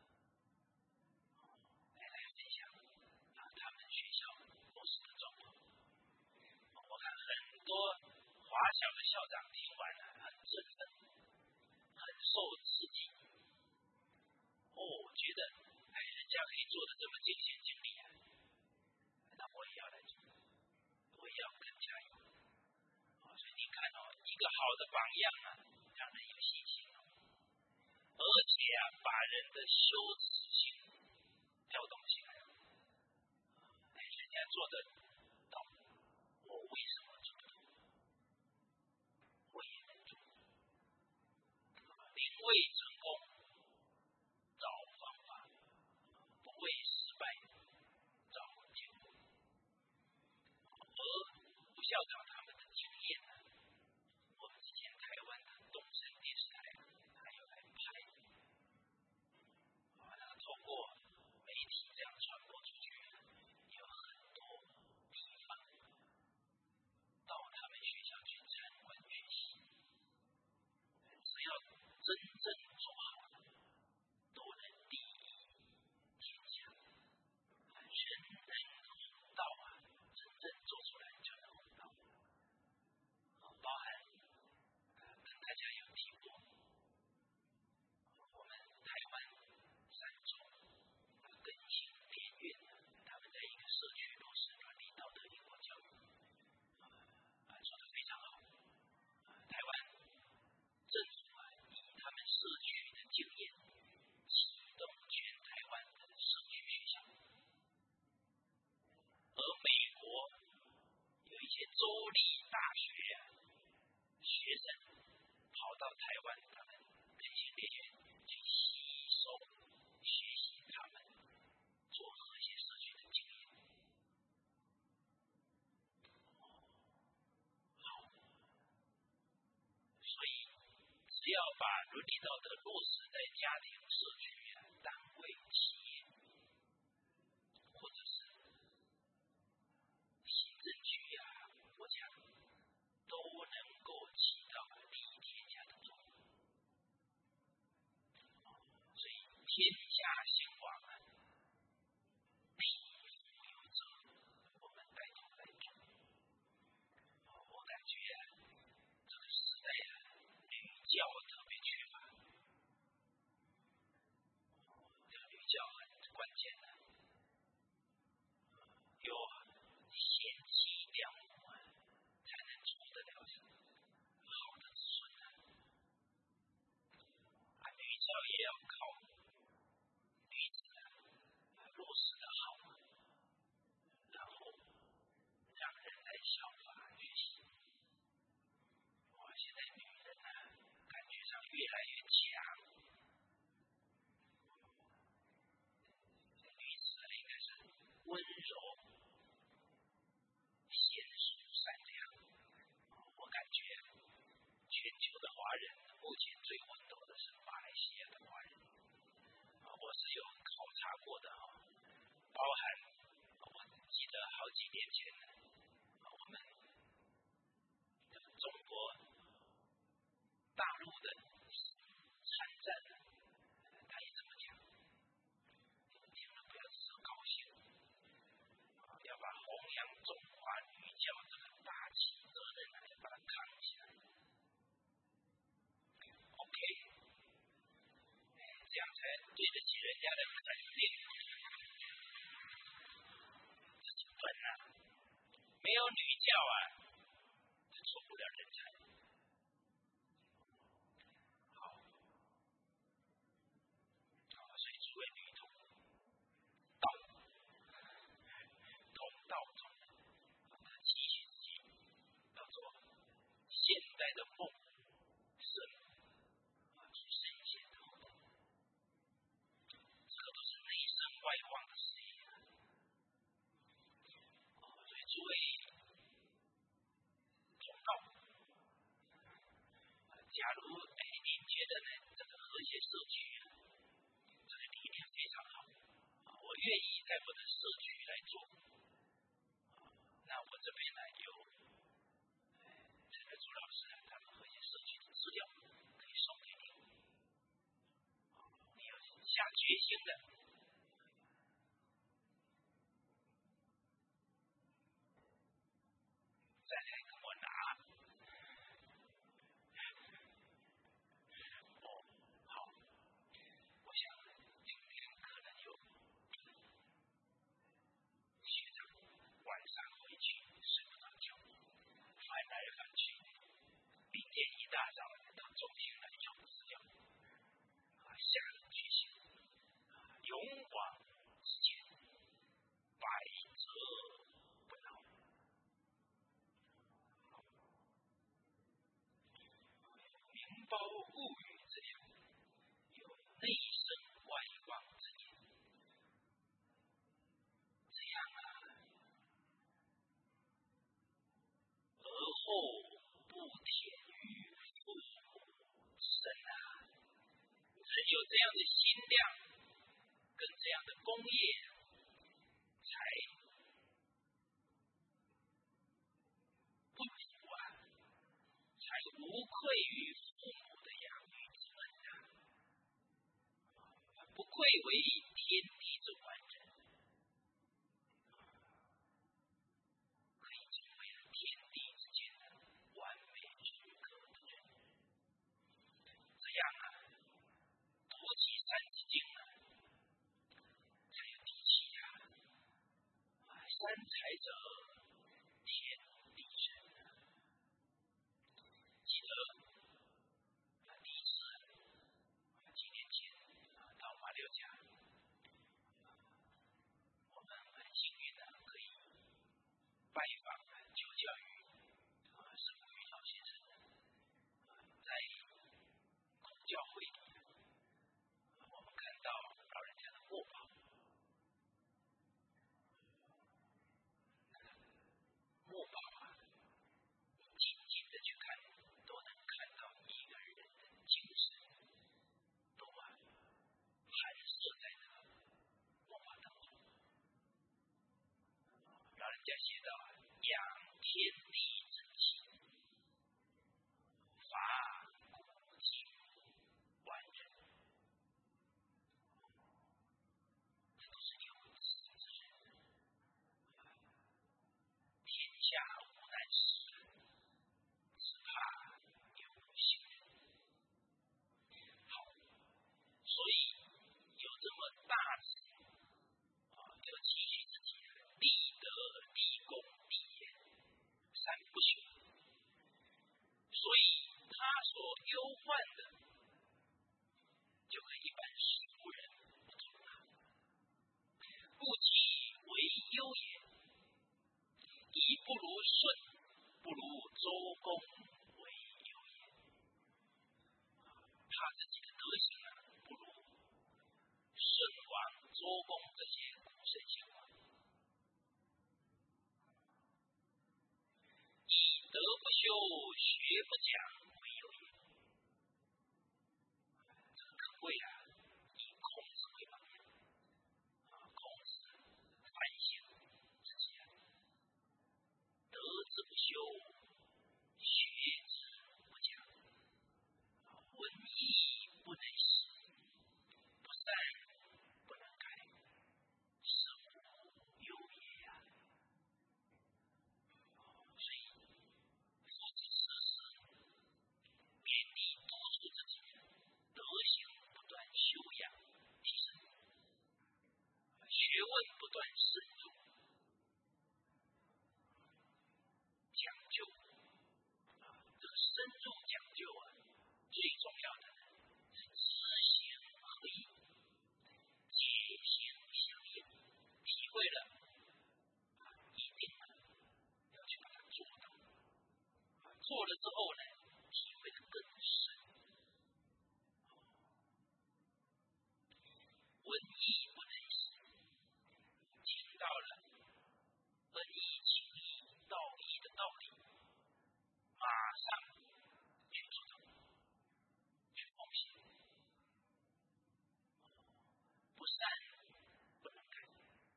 来来分享啊他们学校落实的状况。我看很多华小的校长听完了很振奋，很受刺激。哦，觉得哎，人家可以做得这么尽心尽力啊，那我也要来做，我也要更加油。所以你看哦，一个好的榜样啊，让人有信心哦，而且啊，把人的羞耻心调动起来。哎，人家做得到，我为什么做不到？我也能做。宁为成功找方法，不为失败找结果。而吴校长他们的经验呢，我们之前台湾的东森电视台还有来拍，啊，那个透过媒体这样传播出去，有很多地方到他们学校去参观学习。只要真正做好了，都能利益天下。人人弘道啊，真正做出来就能弘道。包含跟大家有提过，我们台湾三中更新联院，他们在一个社区落实伦理道德因果教育，啊，做得非常好。台湾政府啊，以他们社区的经验，启动全台湾的社区学校。而美国有一些州立大学啊，学生跑到台湾，他们更新联院去吸收学习他们做和谐社区的经验。好，所以只要把伦理道德落实在家庭、社区啊、单位、企业，或者是行政区啊、国家，都能够起到利益天下的作用。所以天下兴亡啊，地福有责，我们带头来做。我感觉啊，这个时代啊，女教特别缺乏。这个女教很关键的，有贤妻良母啊，才能出得了好的子孙啊。啊，女教也要靠女子啊，落实的好，然后让人来效法学习。哇，现在女人啊，感觉上越来越强。女子啊，应该是温柔、贤淑、善良， 年前呢，我们中国大陆的参战，他也这么讲，听了不要只是高兴，要把弘扬中华女教这个大旗责任呢，要把它扛起来。OK， 这样才对得起人家的肯定。这是本啊，没有女教啊，就出不了人才。好，所以诸位女同道，同道中期许自己要做现代的梦神，去圣贤的后代，这个都是内圣外王的事业。所以诸位同道，假如哎您觉得呢这个和谐社区这个理念非常好，我愿意在我的社区来做，那我这边呢有这个朱老师他们和谐社区的资料可以送给你，你要下决心的，再来跟我拿。哦，好，我想今天可能有学长晚上回去睡不着觉，翻来翻去，明天一大早到中心来要资料，下了决心，勇往直前，百折不挠。明包物语之量，有内圣外王之言。这样啊，而后不舔于父母之身啊，人有这样的心量，跟这样的功业，才不足啊，才无愧于父母的养育之恩啊，不愧为天地之完人，可以成为了天地之间的完美许可的人。这样啊，夺其三字经啊，才有底气啊。三才者，天地人啊。记得第一次几年前到马六甲，我们很幸运的可以拜访邱教育沈无宇老先生，在孔教会里，我们看到老人家的墨宝，墨宝啊，静静的去看，都能看到一个人的精神，都啊含摄在那个墨宝当中。老人家写道：养天地之气，伐古今完人。这都是有志之人。天下无难事，只怕有心人。好，所以有这么大志啊，就期许自己立德、立功、立言，三不朽。所以他所忧患的，就跟一般俗人不同了。故其为忧也，亦不如舜，不如周公为忧也。他自己的德行啊，不如舜王、周公这些古圣先王。以德不修，学不讲为忧也。这个可贵啊！以孔子为榜样，孔子反省自己啊， 错了之后呢，体会的更深。文艺不能行，听到了恩义情义道义的道理，马上去做到，去奉行。不善不能改。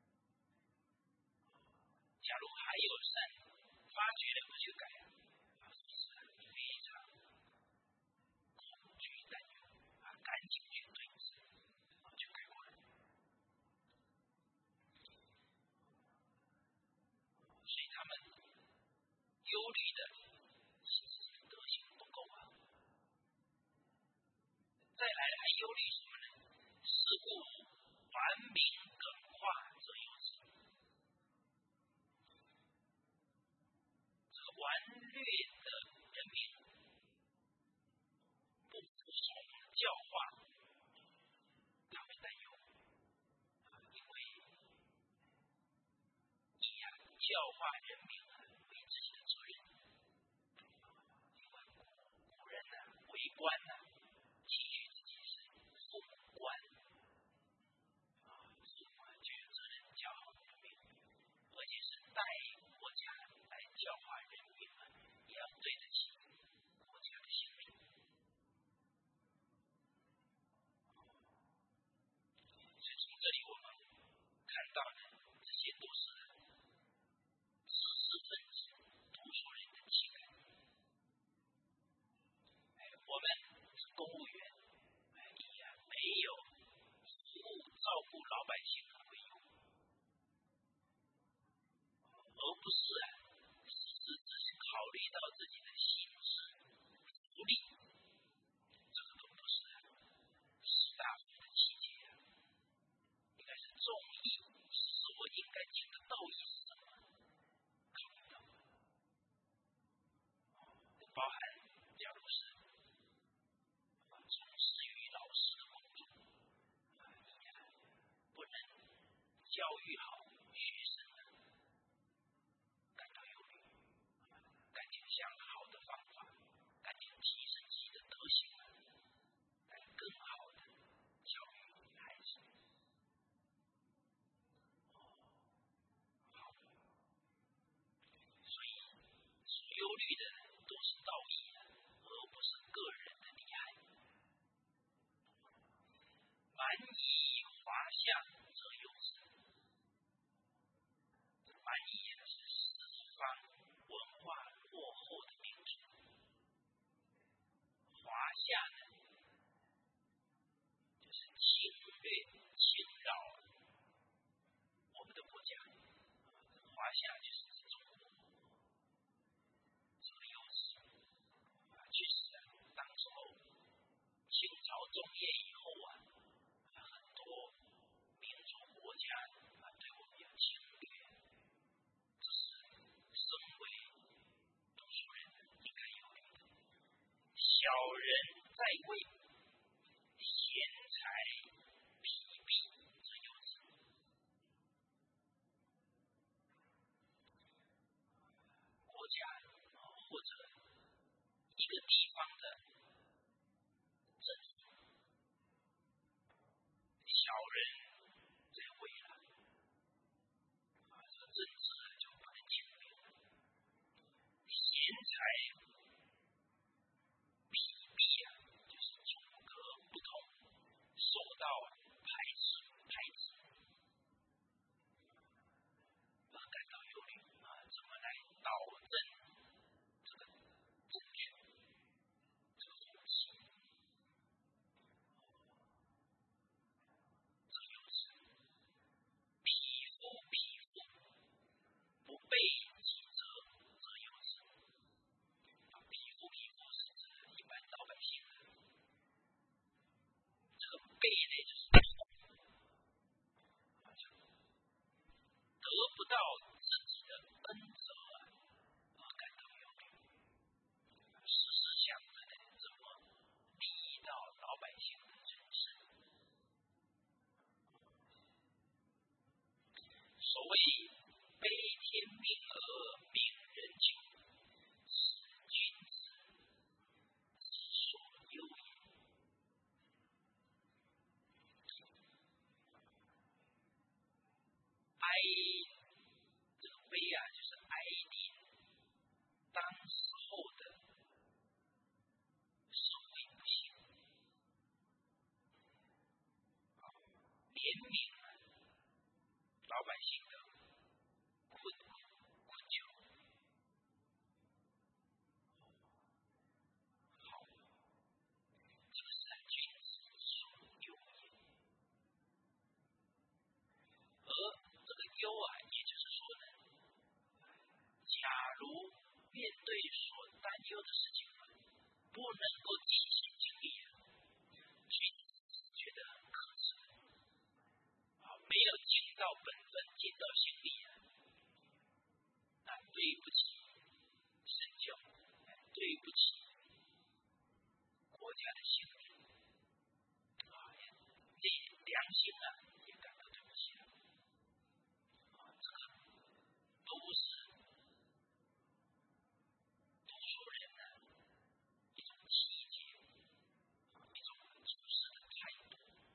假如还有善，发觉了不去改啊，非常恐惧担忧啊，赶紧去对治，去改过来。所以他们忧虑的是自己的德行不够啊。再来还忧虑什么呢？是故顽冥耿化则有之。这个顽劣的人民不服从教化，他会担忧，因为以啊教化人民为自己的责任。因为古人呢、啊、为官呢、啊，期许自己是父官啊，父官就有责任教好人民，而且是代国家来教化人民啊，也要对得起国家的性命。所以从这里我们看到的，这些都是知识分子、读书人的气概。我们是公务员，以啊没有服务照顾老百姓为由，而不是啊只是只是考虑到自己的薪资福利，这个都不是士大夫的气节啊。应该是忠义，是我应该尽的道义是什么？考虑到，包含假如是从事于老师的工作，不能教育好学生，感到忧虑，赶紧想好的方法，赶紧提升自己的德行，来更好的教育孩子。所以所忧虑的都是道义，而不是个人的利害。蛮夷华夏则有之。蛮夷是四方文化落后的民族，华夏呢，就是侵略侵扰我们的国家，华夏就是指中国。这个优势啊，确实啊，当时候清朝中叶以后啊，很多民族国家啊对我们有侵略，这是身为读书人应该忧虑的。小人在位，贤才疲弊则有之。国家或者一个地方的政府，小人在位了，这个政治就不能清明了。贤才疲弊啊，就是诸葛不同，受到排斥排斥，而感到忧虑啊，怎么来导正这个正确这个风气？这个优势，匹夫匹夫，不备己责则有之。匹夫匹夫是指一般老百姓的，这个备呢就是得不到自己的恩泽而感到忧虑，时时想着呢怎么利益到老百姓的人生。所谓悲天命而临当时候的社会不幸，怜悯老百姓的困苦困求。好，这个是君子所忧也。而这个忧啊，也就是说呢，假如面对所担忧的事情不能够尽心尽力，君子觉得很可耻，没有尽到本分，尽到心力，那对不起身教，对不起国家的性命，这良心啊也感到对不起了。这个都是读书人呢一种气节，一种处事的态度。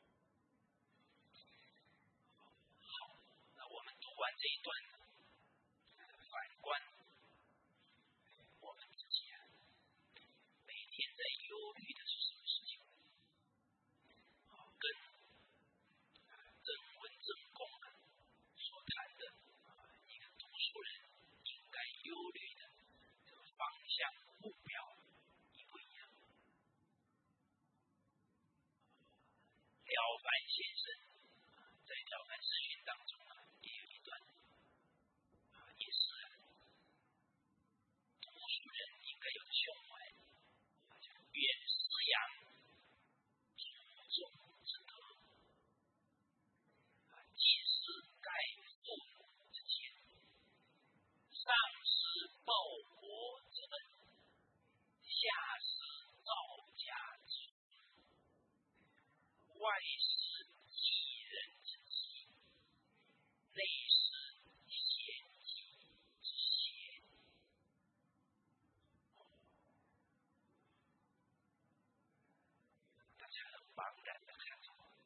好，那我们读完这一段，反观我们自己啊，每天在忧虑的是什么事情？跟正文正公啊所谈的一个读书人应该忧虑的这个方向目标一不一样？了凡先生在《了凡四训》当中啊，也有一段也是啊，读书人应该有的胸怀，远思扬，注重之德，既是盖父母之前，上施报国之恩，下施造家之福，外施济人之急，内施贤己之邪。大家很茫然的看着我，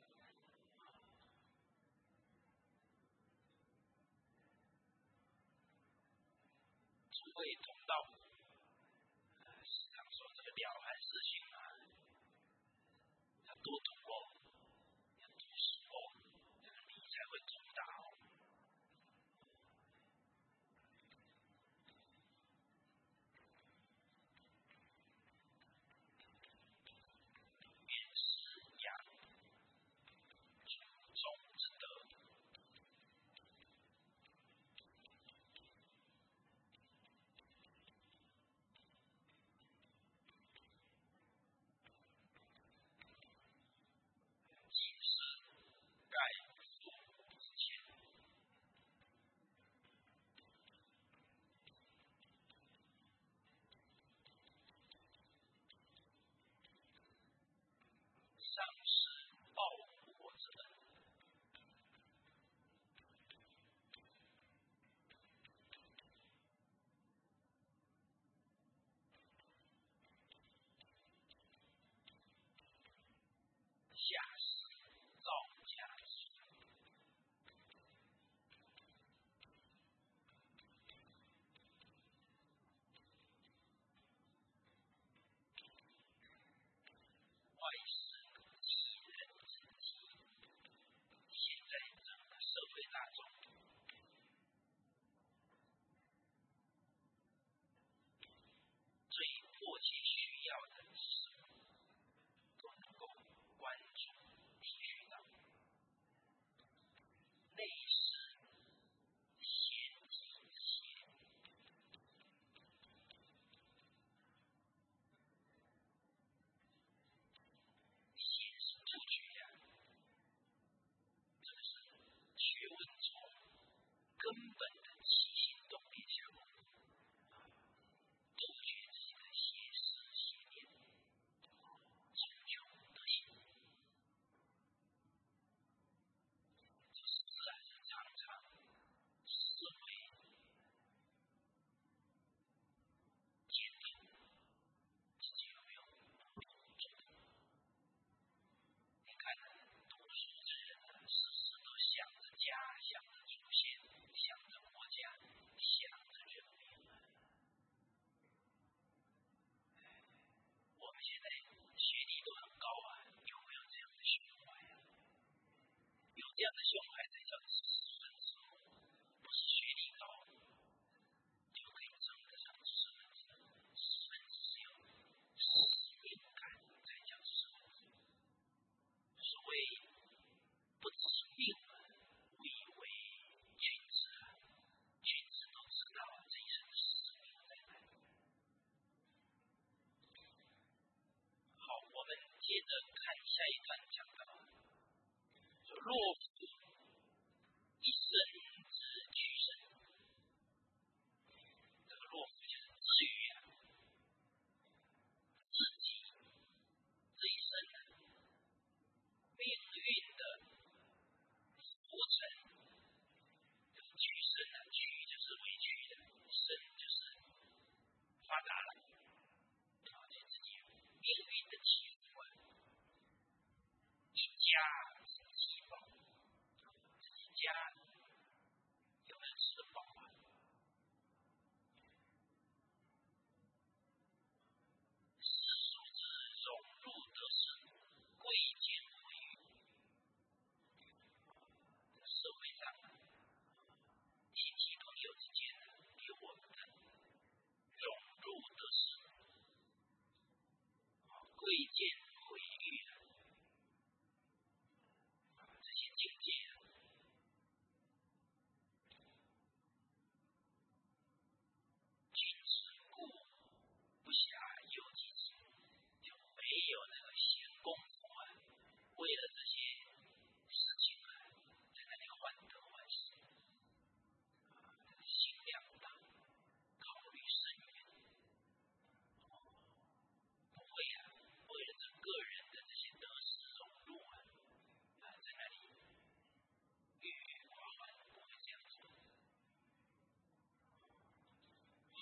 诸位同道，时常说这个了凡四训啊，要多读哦，要读书哦，这个理才会通达哦。远思扬，注重之德，既是盖父母之前，上施报国之恩，下施造家之福。外施济人之急。现在整个社会大众最迫切需要的是什么？都能够关注、体恤到。内施贤己之邪，显示出去呀、这个是学问从根本的起心动念下，杜绝自己的邪思下一段讲到，说若夫一生之居身，这个若夫就是至于啊自己这一生呢命运的浮沉，这个居身呢，居就是委屈的，身就是发达了，啊，对自己命运的起伏啊，一家是饥饱，自己家有没有吃得饱啊？世俗之荣辱得失，贵贱毁誉。社会上啊，亲戚朋友之间呢，给我们的荣辱得失，贵贱毁誉啊，这些境界啊，君子固不暇忧己之，就没有那个闲工夫啊，为了这些事情啊，在那里患得患失，心量大，考虑深远，不会啊，为了这个人的这些得失荣辱啊，啊，在那里郁郁寡欢，不会这样子。好，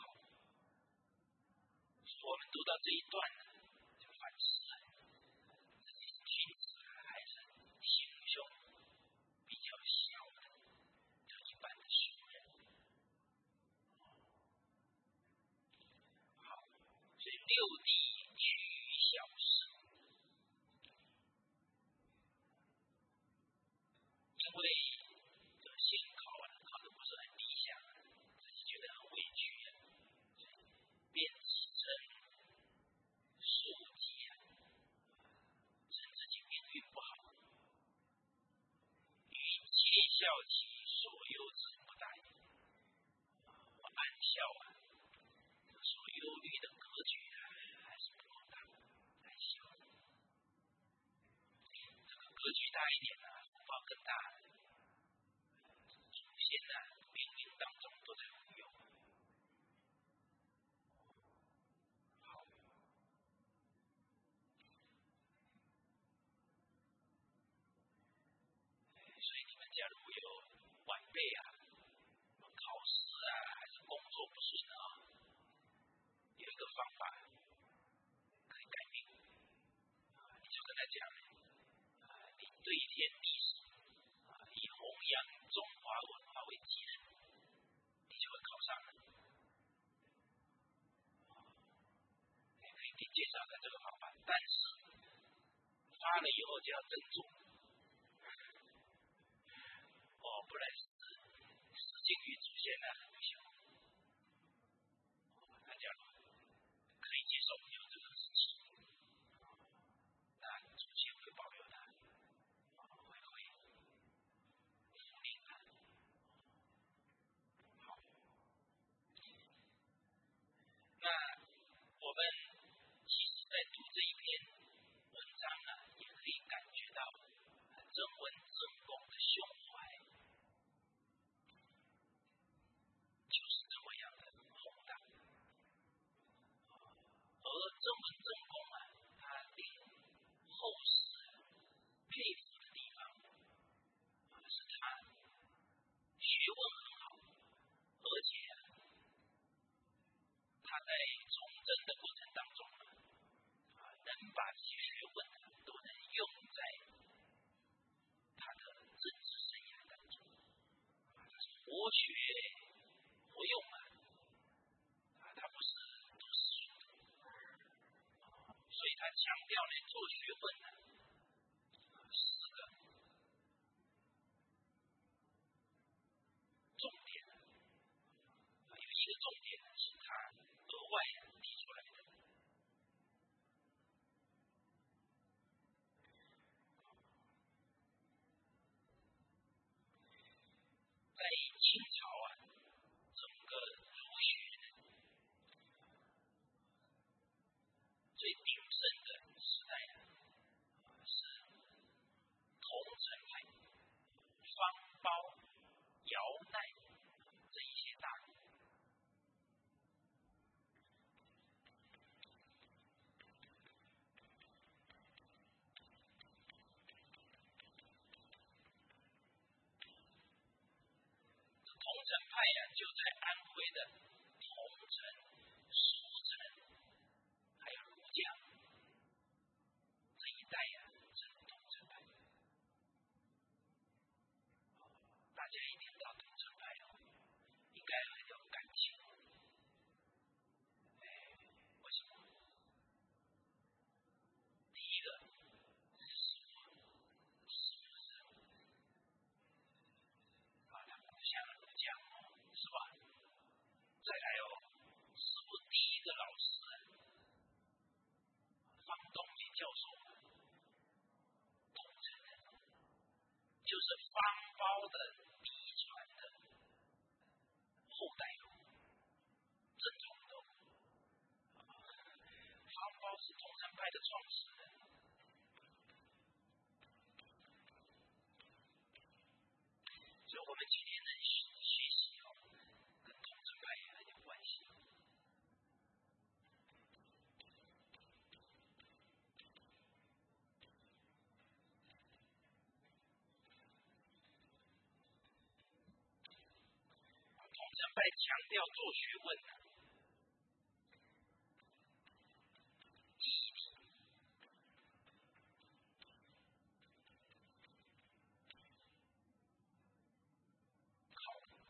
我们读到这一段呢，就反思了自己是君子还是心胸比较小的，就一般的俗人。好，所以六弟取小事，因为这个现考啊，考的不是很理想，自己觉得很委屈啊，便自称庶几啊，称自己命运不好，与皆笑其所忧之不大也。我暗笑啊，所忧虑的格局啊，还是不够大，太小。这个格局大一点呢、啊，福报更大。祖先呢、啊，冥冥当中都在护佑。好，所以你们假如有晚辈啊，考试啊，还是工作不顺啊，有一个方法可以改命，你就跟他讲，你对天地事，以弘扬中华文化为己任，你就会考上了。你可以给介绍他这个方法，但是发了以后就要珍重，哦，不然是失敬于祖先呢，不行。那假如可以接受有这个事情，那祖先会保佑他，会会福临他。好，那我们其实在读这一篇文章呢，也可以感觉到曾文正公的胸怀就是这么样的宏大。而曾文正公啊，他令后世佩服的地方，是他学问很好，而且他在从政的过程当中啊，能把这些学问都能用在他的政治生涯当中，活学活用啊，啊，他不是读死书的，所以他强调呢，做学问呢，四个重点，有一个重点是他额外提出来的。在清朝啊，整个儒学最鼎盛的时代啊，是派呀、啊，就在安徽的桐城、舒城，还有庐江这一带呀、啊，是桐城派。大家一听到桐城派哦，应该很有感情。哎，为什么？第一个是师傅，师傅是啊，他不像庐江哦，是吧？再来哦，师傅第一个老师方东明教授，桐城人，就是方苞的嫡传的后代哦，正宗的。方苞是桐城派的创始人，所以我们今天能学习哦，跟桐城派也很有关系。桐城派强调做学问呢、啊，毅力、考证、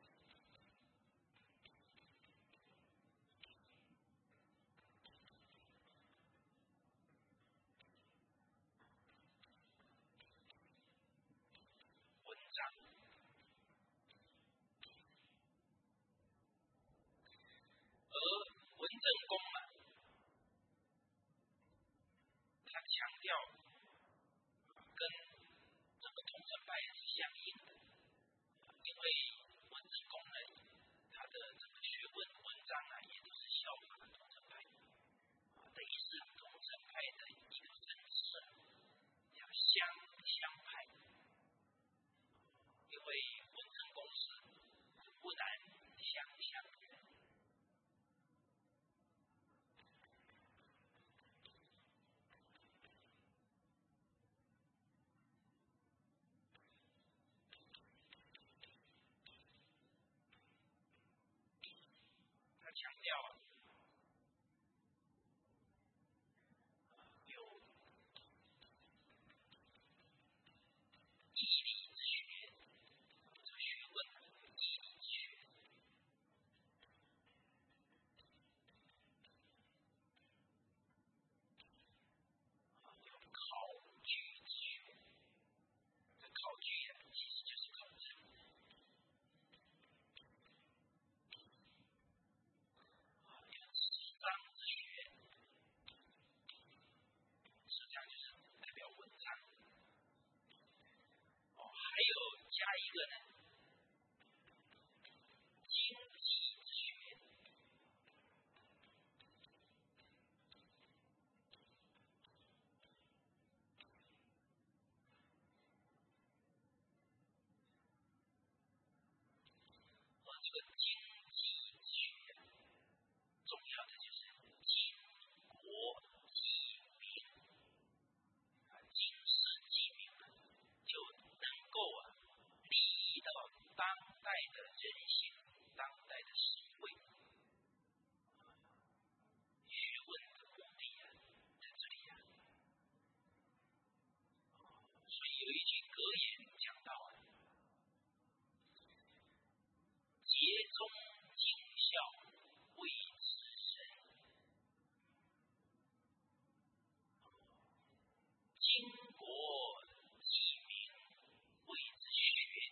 文章，而文正公啊，他强调跟这个桐城派是相应的，因为文正公呢，他的这个学问文章啊，也都是效法桐城派，啊，等于是桐城派的一个分支啊，叫相相派，因为文正公是湖南湘乡人。他强调啊，有毅力之学，这学问毅力之学，有考据之学。这考据啊，其实就是考证。啊，有词章之学，词章就是代表文章。哦，还有加一个呢，经济之学。而这个经济之学，重要的就是经国济民啊，经世济民啊，就能够啊，利益到当代的人性、当代的社会。学问的目的啊，在这里啊。所以有一句格言讲到啊，竭忠尽孝为之身，经国济民为之学，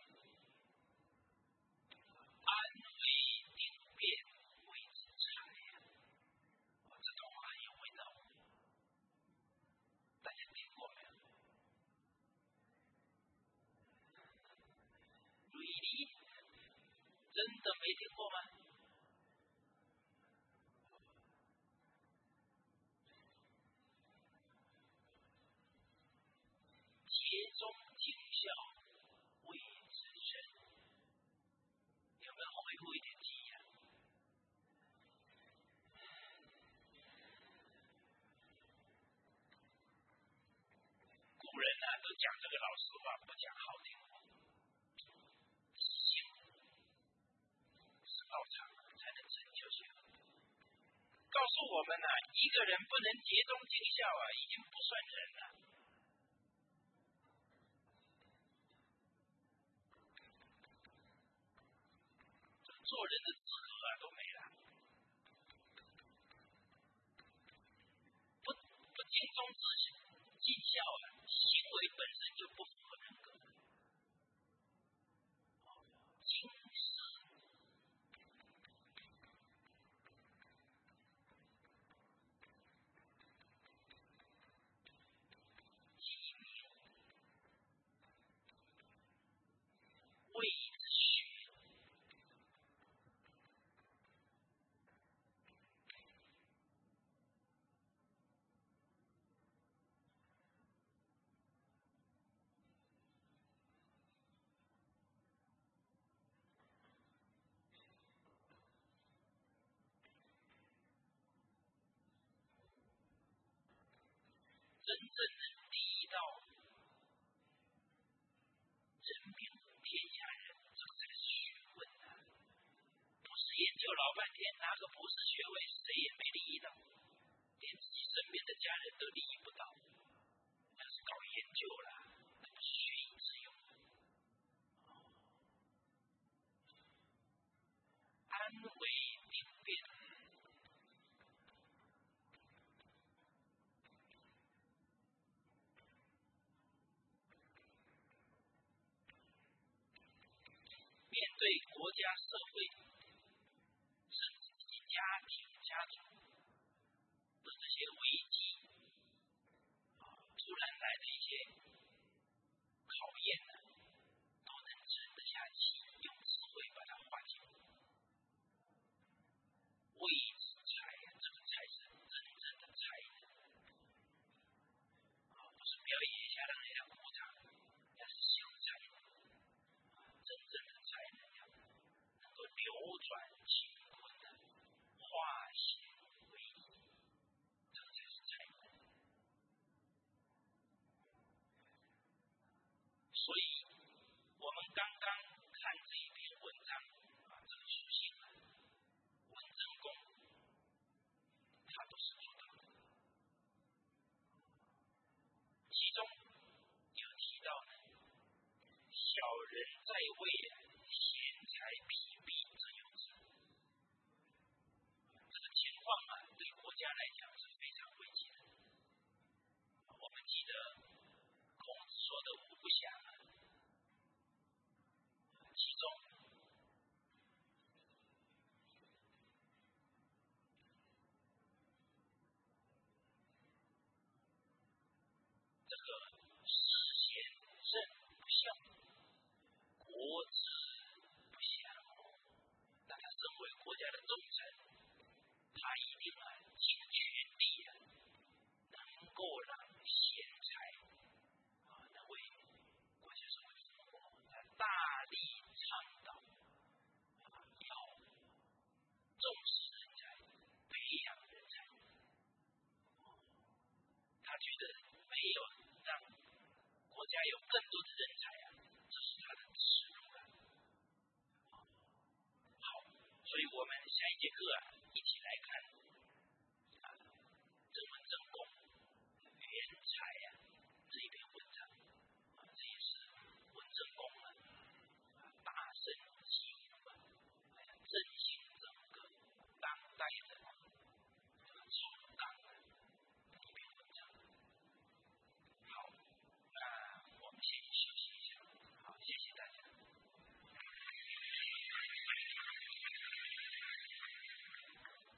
安危定变为之才呀、啊。这段话很有味道，大家听过没有？锐利，真的没听过吗？竭忠尽孝为之身，有没有回复一点记忆啊？古人呢、啊、都讲这个老实话，不讲好听话。知行道场才能成就学问。告诉我们啊，一个人不能竭忠尽孝啊，已经不算人了。做人的资格啊都没了。不不尽忠自尽孝啊，行为本身就不符合人格。经世机密谓之学。真正的第一道人民天下人，这才是学问啊！不是研究老半天，拿个博士学位，谁也没利益到，连自己身边的家人都利益不到。那是搞研究了，那不是学以致用。安危定变。面对国家、社会，甚至自己家庭、家族的这些危机，突然来的一些考验呢，都能沉得下气，用智慧把它化解。谓之才，这个才是真正的才能，不是表演一下让人家鼓掌，那是小才能。真正的才能呀，能够扭转乾坤的，化险为夷，这才是才能。所以，我们刚刚看这一篇文章啊，这个书信啊，文正公他都是做到的。其中有提到呢，小人在位，贤才疲弊则有之。这个情况啊，对国家来讲是非常危急的。我们记得孔子说的五不祥啊，其中这个事贤政不孝，国之不祥。那他身为国家的重臣，他一定啊尽全力啊，能够让贤才啊能为国家社会服务，他大力倡导啊要重视人才，培养人才。他觉得没有让国家有更多的人才啊，这是他的耻辱了。好，所以我们下一节课啊，一起来看啊，人文正公原才啊。